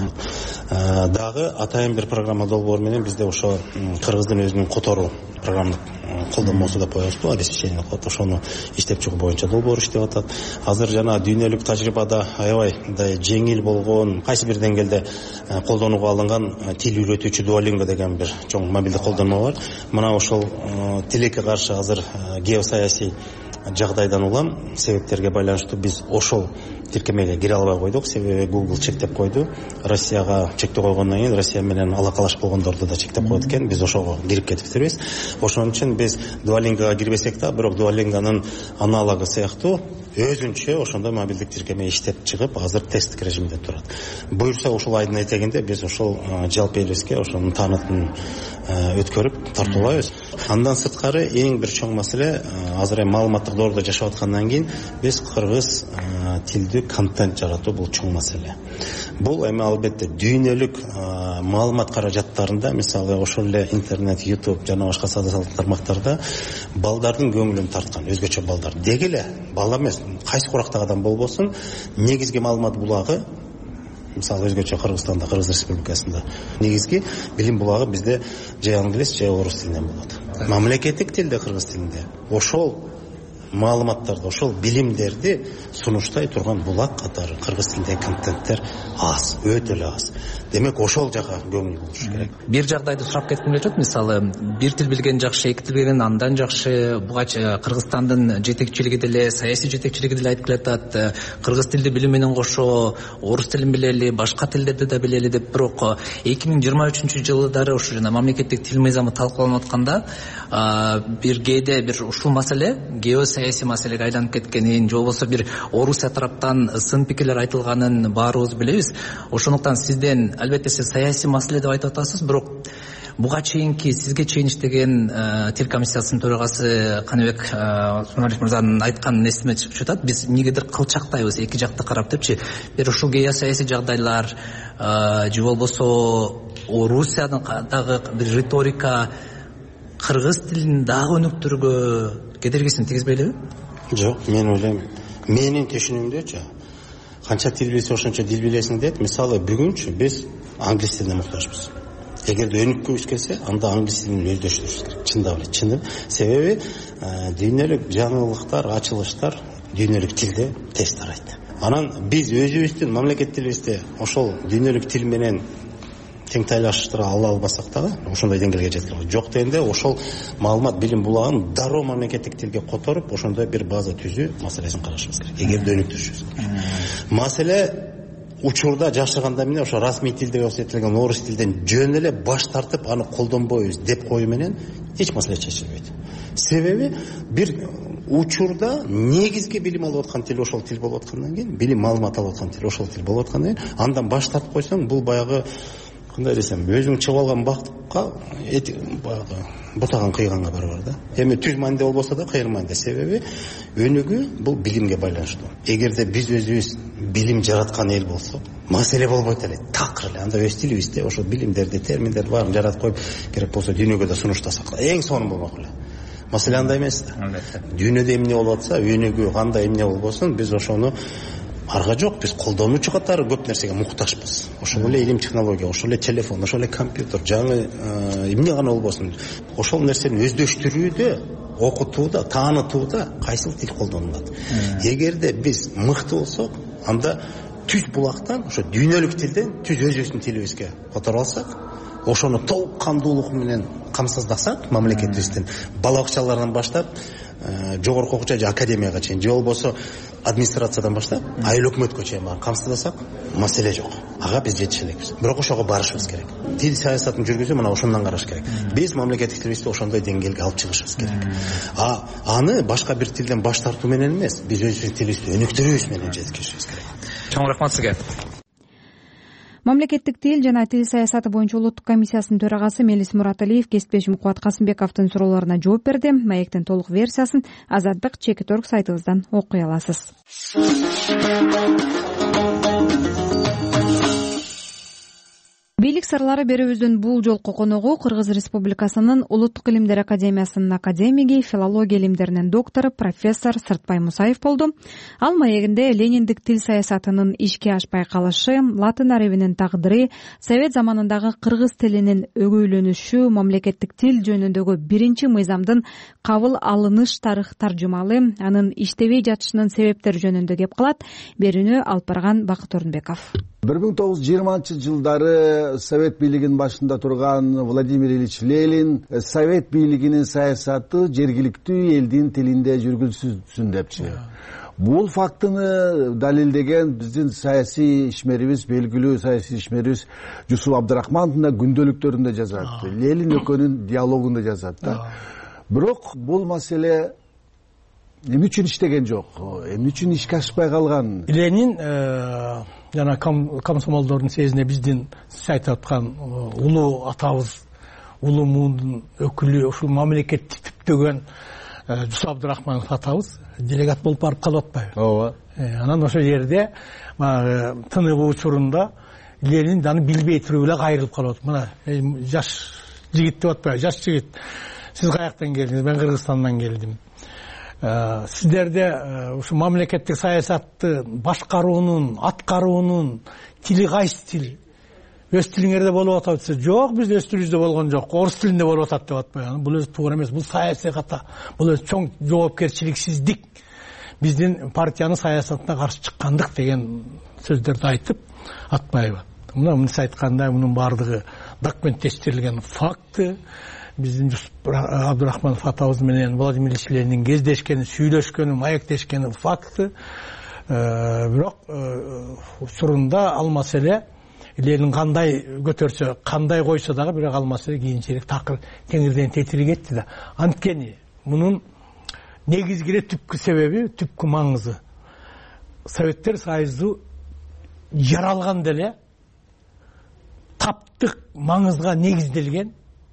Дагы атайын бир программа долбоор менен бизде ошо кыргыздын өзүнүн которуу программалык колдонмосу деп коебузбу, обеспечение кылып ошону иштеп чыгуу боюнча долбоор иштеп атат. Азыр жана дүйнөлүк тажрыйбада аябай мындай жеңил болгон, кайсы бир деңгээлде колдонууга алынган тил үйрөтүүчү Duolingo деген бир чоң мобилдик колдонма бар. Мына ошол тилекке каршы азыр геосаясий жагдайдан улам себептерге байланыштуу биз ошол тиркемеге кире албай койдук. Себеби Google чектеп койду. Россияга чектөө койгондон кийин Россия менен алакалаш болгондорду да чектеп коет экен. Биз ошого кирип кетиптирбиз. Ошон үчүн биз Duolingoга кирбесек да, бирок Duolingo'нун аналогу сыяктуу өзүнчө ошондой мобилдик тиркеме иштеп чыгып, азыр тесттик режимде турат. Буюрса ушул айдын этегинде биз ошол жалпы элибизге ошонун таанытын өткөрүп тартуулайбыз. Андан сырткары эң бир чоң маселе азыр эми маалыматтык агдоордо жашап аткандан кийин биз кыргыз тилдүү контент жаратуу бул чоң маселе. Бул эми албетте дүйнөлүк маалымат каражаттарында, мисалы ошол эле интернет, YouTube жана башка сауда-саттык тармактарда балдардын көңүлүн тарткан, өзгөчө балдар. Деги эле бала эмес, кайсы курактагы адам болбосун, негизги маалымат булагы, мисалы өзгөчө Кыргызстанда, Кыргыз Республикасында негизги билим булагы бизде же англис, же орус тилинен болот. Мамлекеттик тилде, кыргыз тилинде ошол маалыматтарды, ошол билимдерди сунуштай турган булак катары кыргыз тилиндеги контенттер аз, өтө эле аз. Демек ошол жака көңүл бурулуш керек. Бир жагдайды сурап кетким келип атат. Мисалы, бир тил билген жакшы, эки тил билген андан жакшы. Буга Кыргызстандын жетекчилиги деле, саясий жетекчилиги деле айтып келатат. Кыргыз тилди билим менен кошо, орус тилин билели, башка тилдерди да билели деп. Бирок эки миң жыйырма үчүнчү жылдары ушу жана мамлекеттик тил мыйзамы талкууланып атканда, бир кээде бир ушул маселе геосаясий маселеге айланып кеткенин, же болбосо бир Орусия тараптан сын пикирлер айтылганын баарыбыз билебиз. Ошондуктан сизден албетте сиз саясий маселе деп айтып атасыз, бирок буга чейинки сизге чейин иштеген тил комиссиясынын төрагасы Каныбек Усманович мырзанын айткан эсиме чыгып жатат. Биз негедир кылчактайбыз, эки жакты карап депчи. Бир ушул геосаясий жагдайлар же болбосо Орусиядагы бир риторика кыргыз тилин дагы өнүктүрүүгө кедергисин тийгизбейлиби? Жок, мен ойлойм. Менин түшүнүмдөчү, канча тил билсе ошончо дил билесиң дейт. Мисалы, бүгүнчү биз англис тилине муктажбыз. Эгерде өнүккүбүз келсе, анда англис тилин өздөштүрүбүз керек. Чындап эле, чындап. Себеби дүйнөлүк жаңылыктар, ачылыштар дүйнөлүк тилде тез тарайт. Анан биз өзүбүздүн мамлекет тилибизде ошол дүйнөлүк тил менен тең тайлаштыра ала албасак дагы, ошондой деңгээлге жеткире алабыз. Жок дегенде ошол маалымат билим булагын дароо мамлекеттик тилге которуп, ошондой бир база түзүү маселесин карашыбыз керек. Эгерде өнүктүрүшүбүз. Маселе учурда жашырганда эмне, ошо расмий тилде көрсөтүлгөн орус тилден жөн эле баш тартып, аны колдонбойбуз деп коюу менен эч маселе чечилбейт. Себеби бир учурда негизги билим алып аткан тил ошол тил болуп аткандан кийин, билим маалымат алып аткан тил ошол тил болуп аткандан кийин, андан баш тартып койсоң, бул баягы кандай десем, өзүң чыгып алган бактка баягы бутаган кыйганга барабар да. Эми түз маанинде болбосо да кыйын маанинде. Себеби өнүгүү бул билимге байланыштуу. Эгерде биз өзүбүз билим жараткан эл болсок, маселе болбойт эле. Такыр эле анда өз тилибизде ошо билимдерди, терминдерди баарын жаратып коюп, керек болсо дүйнөгө да сунуштасак, эң сонун болмок эле. Маселе андай эмес да. Дүйнөдө эмне болуп атса, өнүгүү кандай эмне болбосун, биз ошону арга жок, биз колдонуучу катары көп нерсеге муктажбыз. Ошол эле илим технология, ошол эле телефон, ошол эле компьютер, жаңы эмне гана болбосун, ошол нерсени өздөштүрүүдө, окутууда, таанытууда кайсыл тил колдонулат. Эгерде биз мыкты болсок, анда түз булактан, ошо дүйнөлүк тилден түз өзүбүздүн тилибизге которуп алсак, ошону толук кандуулук менен камсыздасак, мамлекетибиздин бала бакчаларынан баштап, жогорку окуучу же академияга чейин, же болбосо администрациядан баштап айыл өкмөткө чейин баарын камсыздасак, маселе жок. Ага биз жетише элекпиз. Бирок ошого барышыбыз керек. Тил саясатын жүргүзүү мына ошондон караш керек. Биз мамлекеттик тилибизди ошондой деңгээлге алып чыгышыбыз керек. А аны башка бир тилден баш тартуу менен эмес, биз өзүбүздүн тилибизди өнүктүрүүбүз менен жеткиришибиз керек. Чоң рахмат сизге. Мамлекеттик тил жана тил саясаты боюнча улуттук комиссиясынын төрагасы Мелис Мураталиев кесиптешим Кубат Касымбековдун суроолоруна жооп берди. Маектин толук версиясын Азаттык Чекиторг сайтыбыздан окуй аласыз. Бийлик сырлары берүүбүздүн бул жолку коногу Кыргыз Республикасынын Улуттук илимдер академиясынын академиги, филология илимдеринин доктору, профессор Сыртбай Мусаев болду. Ал маегинде лениндик тил саясатынын ишке ашпай калышы, латын арабинин тагдыры, совет заманындагы кыргыз тилинин өгөйлөнүшү, мамлекеттик тил жөнүндөгү биринчи мыйзамдын кабыл алыныш таржымалы, анын иштебей жатышынын себептери жөнүндө кеп кылат. Берүүнү алып барган Бакыт Орунбеков. бир миң тогуз жүз жыйырманчы жылдары совет бийлигинин башында турган Владимир Ильич Ленин совет бийлигинин саясаты жергиликтүү элдин тилинде жүргүзүлсүн депчи. Бул фактыны далилдеген биздин саясий ишмерибиз, белгилүү саясий ишмерибиз Жусуп Абдрахмановдун да күндөлүктөрүндө жазат. Ленин экөөнүн диалогунда жазат да. Бирок бул маселе эмне үчүн иштеген жок? Эмне үчүн ишке ашпай калган? Ленин жана комсомолдордун сезине биздин сиз айтып аткан улуу атабыз, улуу муундун өкүлү, ушул мамлекетти түптөгөн Жусуп Абдурахманов атабыз делегат болуп барып калып атпайбы? Ооба. Анан ошол жерде тыныгуу учурунда Ленин даны билбей туруп эле кайрылып калып атат. Мына жаш жигит деп атпайбы? Жаш жигит. Сиз каяктан келдиңиз? Мен Кыргызстандан келдим. Сиздерде ушу мамлекеттик саясатты башкаруунун, аткаруунун тили кайсы тил? Өз тилиңерде болуп атат десе, жок, биз өз тилибизде болгон жок, орус тилинде болуп атат деп атпайбы? Бул өзү туура эмес, бул саясий ката, бул өзү чоң жоопкерчиликсиздик. Биздин партиянын саясатына каршы чыккандык деген сөздөрдү айтып атпайбы? Мына мынча айтканда мунун баардыгы документтештирилген факты. Биздин Абдурахманов атабыз менен Владимир Ильич Ленин кездешкени, сүйлөшкөнү, маектешкени факты. Бирок учурунда ал маселе Ленин кандай көтөрсө, кандай койсо дагы бирок ал маселе кийинчерээк такыр теңирден тетири кетти да. Анткени мунун негизги эле түпкү себеби, түпкү маңызы Советтер Союзу жаралган деле таптык маңызга негизделген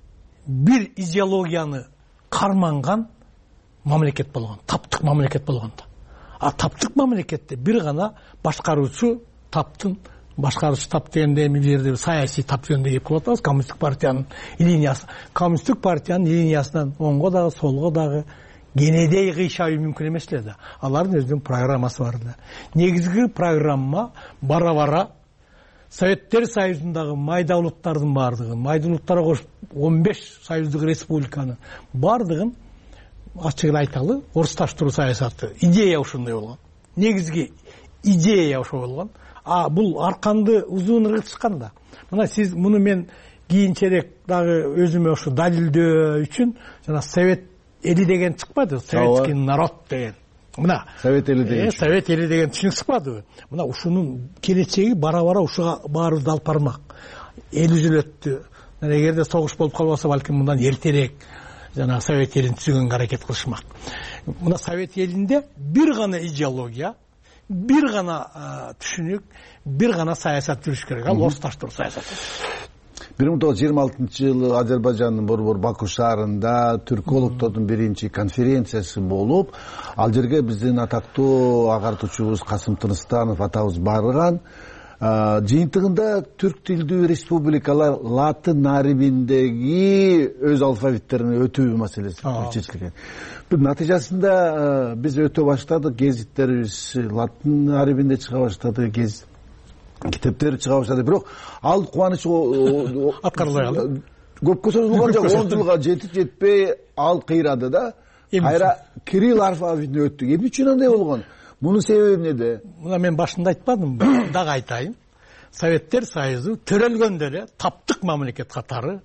бир идеологияны карманган мамлекет болгон, таптык мамлекет болгондо. А таптык мамлекетте бир гана башкаруучу таптын башкаруучу тап дегенде эми бул жерде саясий тап дегенде кеп калып атабыз. Коммунисттик партиянын линиясы. Коммунисттик партиянын линиясынан оңго дагы, солго дагы кенедей кыйшабуу мүмкүн эмес эле да. Алардын өзүнүн программасы бар да. Негизги программа бара-бара Советтер Союзундагы майда улуттардын бардыгын, майда улуттарга кошуп он беш союздук республиканы бардыгын ачык эле айталы, орусташтыруу саясаты. Идея ушундай болгон. Негизги идея ошо болгон. А бул арканды узун ыргытышкан да. Мына сиз муну мен кийинчерээк дагы өзүмө ошо далилдөө үчүн жана Совет эли деген чыкпады, советский народ деген. Мына Совет эли деген. Совет эли деген түшүнүк чыкпадыбы? Мына ушунун келечеги бара-бара ушуга баарыбызды алып бармак. Эл үзүлөттү. Эгерде согуш болуп калбаса, балким мындан эртерээк жана Совет элин түзгөнгө аракет кылышмак. Мына Совет элинде бир гана идеология, бир гана түшүнүк, бир гана саясат жүрүш керек. Ал орусташтыруу саясаты. бир миң тогуз жүз жыйырма алтынчы жылы Азербайжандын борбор Баку шаарында түркологдордун биринчи конференциясы болуп, ал жерге биздин атактуу агартуучубуз Касым Тыныстанов атабыз барган. Жыйынтыгында түрк тилдүү республикалар латын арибиндеги өз алфавиттерине өтүү маселеси чечилген. Натыйжасында биз өтө баштадык, гезиттерибиз латын арибинде чыга баштады, гезит китептери чыга баштады. Бирок ал кубаныч аткарылбай калды. Көпкө созулган жок, он жылга жетип жетпей ал кыйрады да. Кайра кирилл алфавитине өттүк. Эмне үчүн андай болгон? Мунун себеби эмнеде? Мына мен башында айтпадымбы? Дагы айтайын. Советтер Союзу төрөлгөндө эле таптык мамлекет катары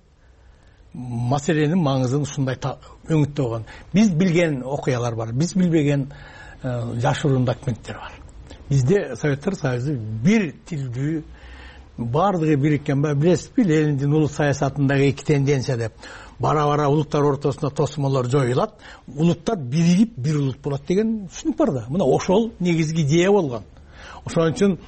маселенин маңызын ушундай өңүттөп койгон. Биз билген окуялар бар, биз билбеген жашыруун документтер бар. Бизде Советтер Союзу бир тилдүү, бардыгы бириккен, билесизби, Лениндин улут саясатындагы эки тенденция деп. Бара-бара улуттар ортосунда тосмолор жоюлат, улуттар биригип бир улут болот деген түшүнүк бар да. Мына ошол негизги идея болгон. Ошон үчүн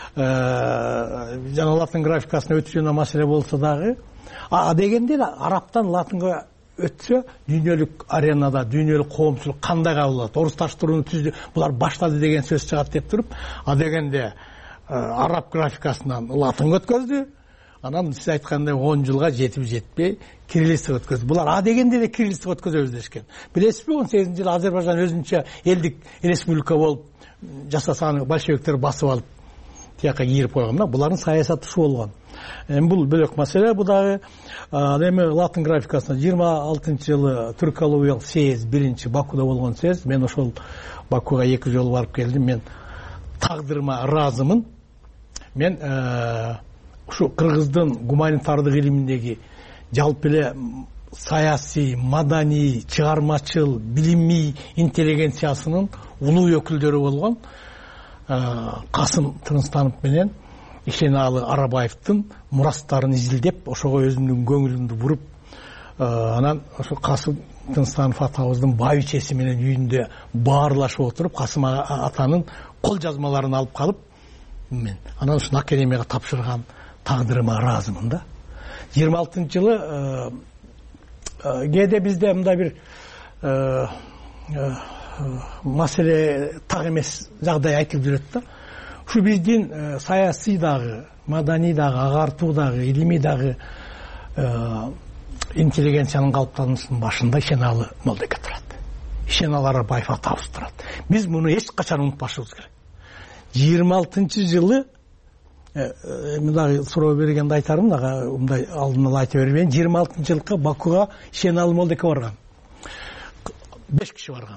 жана латын графикасына өтүшүнө маселе болсо дагы, а дегенде арабтан латынга өтсө дүйнөлүк аренада, дүйнөлүк коомчулук кандай кабыл алат? Орусташтырууну түздү, булар баштады деген сөз чыгат деп туруп, а дегенде араб графикасынан латынга өткөздү. Анан сиз айткандай он жылга жетип жетпей кириллицага өткөздү. Булар а дегенде эле кириллицага өткөзөбүз дешкен. Билесизби, он сегизинчи жылы Азербайжан өзүнчө элдик республика болуп жасаса, аны большевиктер басып алып тияка кийирип койгон да. Булардын саясаты ушу болгон. Эми бул бөлөк маселе. Бу дагы эми латын графикасына жыйырма алтынчы жылы түркологиялык съезд биринчи Бакуда болгон съезд. Мен ошол Бакуга эки жолу барып келдим. Мен тагдырыма ыраазымын. Мен ушу кыргыздын гуманитардык илиминдеги жалпы эле саясий, маданий, чыгармачыл, билимий интеллигенциясынын улуу өкүлдөрү болгон Касым Тыныстанов менен Ишеналы Арабаевдин мурастарын изилдеп, ошого өзүмдүн көңүлүмдү буруп, анан ошо Касым Тыныстанов атабыздын байбичеси менен үйүндө баарлашып отуруп, Касым атанын кол жазмаларын алып калып, мен анан ушуну академияга тапшырган тагдырыма ыраазымын да. жыйырма алтынчы жылы кээде бизде мындай бир маселе так эмес жагдай айтып жүрөт да. Ушу биздин саясий дагы, маданий дагы, агартуу дагы, илимий дагы интеллигенциянын калыптануусунун башында Ишеналы Молдеке турат. Ишеналы Арарбаев атабыз турат. Биз муну эч качан унутпашыбыз керек. жыйырма алтынчы жылы мындай суроо бергенде айтарым дагы, мындай алдын ала айтып бербейин. жыйырма алтынчы жылкы Бакуга Ишеналы Молдеке барган. беш киши барган.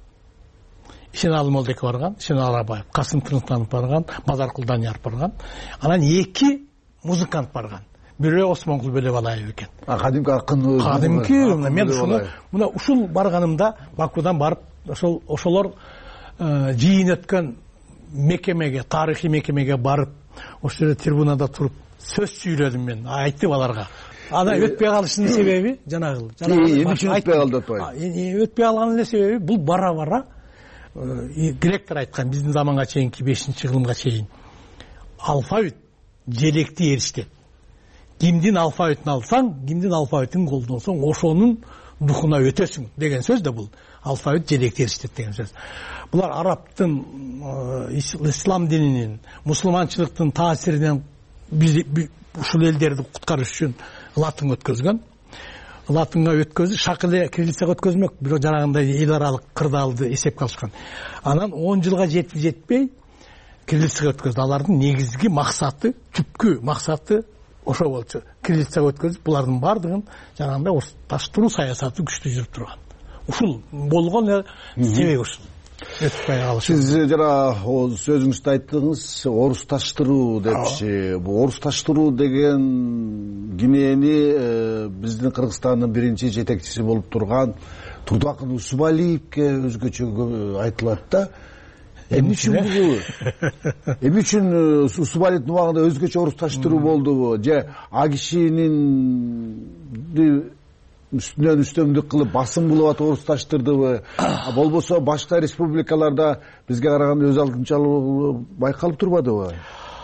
Ишеналы Молдеке барган, Ишеналы Арарбаев, Касым Тынытанов барган, Базаркул Данияр барган. Анан эки музыкант барган. Бирөө Осмонкул Бөлөбалаев экен. А кадимки акын. Кадимки, мен ушуну мына ушул барганымда Бакудан барып, ошол ошолор жыйын өткөн мекемеге, тарыхый мекемеге барып, ошол жерде трибунада туруп сөз сүйлөдүм мен, айттым аларга. Ана өтпөй калышынын себеби жанагыл. Эмне үчүн өтпөй калды атпайбы? Өтпөй калганын эле себеби бул бара-бара Гректор айткан, биздин заманга чейинки бешинчи кылымга чейин алфавит желекти эриштет. Кимдин алфавитин алсаң, кимдин алфавитин колдонсоң, ошонун духуна өтөсүң деген сөз да бул. Алфавит желекти эриштет деген сөз. Булар арабтын, ислам дининин, мусулманчылыктын таасиринен биз ушул элдерди куткарыш үчүн латын өткөзгөн. Латынга өткөзүп, шак эле кириллицага өткөзмөк, бирок жарагандай эл аралык кырдаалды эсепке алышкан. Анан он жылга жетип жетпей кириллицага өткөздү. Алардын негизги максаты, түпкү максаты ошо болчу. Кириллицага өткөзүп, булардын бардыгын жарагандай орусташтыруу саясаты күчтүү жүрүп турган. Ушул болгон себеби ушул. Сиз жана сөзүңүздө айттыңыз, орусташтыруу депчи. Бул орусташтыруу деген кимени биздин Кыргызстандын биринчи жетекчиси болуп турган Турдуакын Усубалиевке өзгөчө айтылат да. Эмне үчүн бул? Эмне үчүн Усубалиевдин убагында өзгөчө орусташтыруу болдубу? Же а кишинин үстүнөн үстөмдүк кылып басым кылып атып орусташтырдыбы? Болбосо башка республикаларда бизге караганда өз алдынчалык байкалып турбадыбы?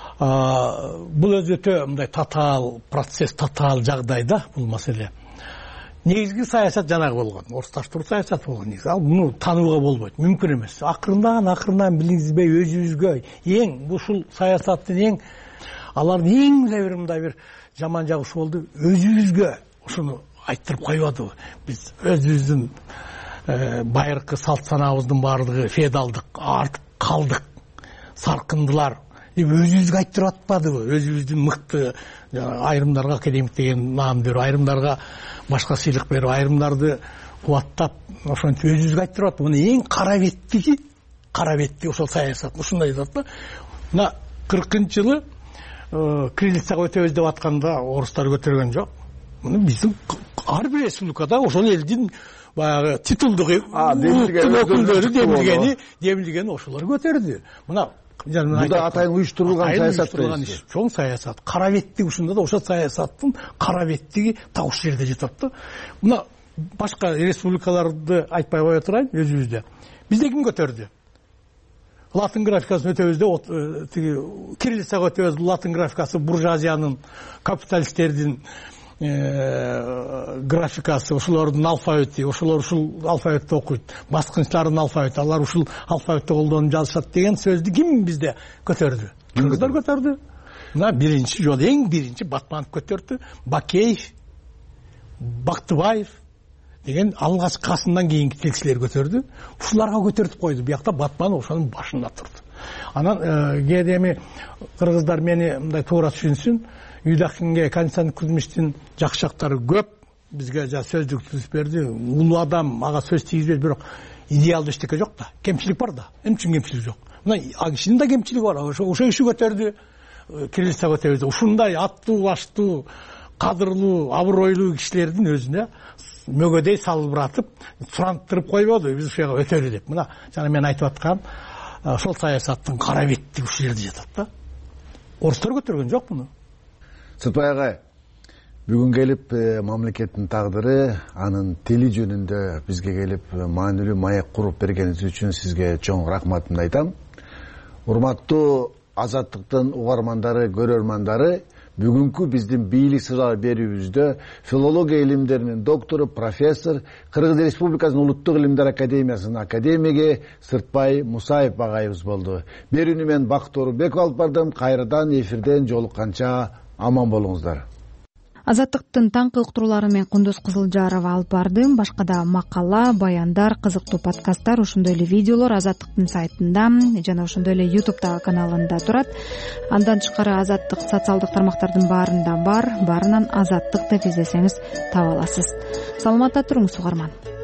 Бул өз өтө мындай татаал процесс, татаал жагдай да бул маселе. Негизги саясат жанагы болгон, орусташтыруу саясаты болгон. Ал муну таанууга болбойт, мүмкүн эмес. Акырындан акырындан билиңизби, өзүбүзгө эң ушул саясаттын эң алардын эң эле бир мындай бир жаман жагы ушул болду. Өзүбүзгө ушуну айттырып койбодубу? Биз өзүбүздүн байыркы салт санаабыздын баардыгы феодалдык, артып калдык, саркындылар. Өзүбүзгө айттырып атпадыбы? Өзүбүздүн мыкты айрымдарга академик деген наам берип, айрымдарга башка сыйлык берип, айрымдарды кубаттап, ошентип өзүбүзгө айттырып атпадыбы? Мына эң кара беттиги, кара бетти ошол саясат. Ушундай айтат да. Мына кыркынчы жылы кириллицага өтөбүз деп атканда орустар көтөргөн жок. Муну биздин ар бир республикада ошол элдин баягы титулдук өкүлдөрү демилгени, демилгени ошолор көтөрдү. Мына Буда атайын уюштурулган саясат, чоң саясат. Кара беттиги ушунда да ошол саясаттын кара беттиги так ушул жерде жатат да. Мына башка республикаларды айтпай кое турайын, өзүбүздө. Бизде ким көтөрдү? Латын графикасын өтөбүз деп, тиги кириллицага өтөбүз, латын графикасы буржуазиянын, капиталисттердин графикасы, ошолордун алфавити, ошолор ушул алфавитте окуйт, баскынчылардын алфавити, алар ушул алфавитте колдонуп жазышат деген сөздү ким бизде көтөрдү? Кыргыздар көтөрдү. Мына биринчи жолу, эң биринчи Батманов көтөрдү, Бакеев, Бактыбаев деген алгачкы Касымдан кийинки тилкичилер көтөрдү. Ушуларга көтөртүп койду. Биякта Батманов ошонун башында турду. Анан кээде эми кыргыздар мени мындай туура түшүнсүн, Юдакинге Константин Кузьмичтин жакшы жактары көп, бизге жа сөздүк түзүп берди. Улуу адам ага сөз тийгизбейт, бирок идеалдуу эчтеке жок да. Кемчилик бар да. Эмне үчүн кемчилик жок? Мына а кишинин да кемчилиги бар. Ошо иши көтөрдү. Кириллицага өтөбүз. Ушундай аттуу, баштуу, кадырлуу, абройлуу кишилердин өзүнө мөгөдөй салбыратып, сурантырып койбоду, биз ушуга өтөлү деп. Мына жана мен айтып аткан ошол саясаттын кара беттиги ушул жерде жатат да. Орустар көтөргөн жок муну. Сыртбай агай, бүгүн келип мамлекеттин тагдыры, анын тили жөнүндө бизге келип маанилүү маек куруп бергениңиз үчүн сизге чоң рахматымды айтам. Урматтуу Азаттыктын угармандары, көрөрмандары, Бүгүнкү биздин бийлик сырлар берүүбүздө филология илимдеринин доктору, профессор, Кыргыз Республикасынын Улуттук илимдер академиясынын академиги Сыртбай Мусаев агайыбыз болду. Берүүнү мен Бакыт Орунбеков алып бардым. Кайрадан эфирден жолукканча аман болуңуздар. Азаттыктын таңкы уктуруулары менен Кундуз Кызылжарова алып бардым. Башка да макала, баяндар, кызыктуу подкасттар, ошондой эле видеолор Азаттыктын сайтында жана ошондой эле ютубтагы каналында турат. Андан тышкары Азаттык социалдык тармактардын баарында бар. Баарынан Азаттык деп издесеңиз таба аласыз. Саламатта туруңуз угарман.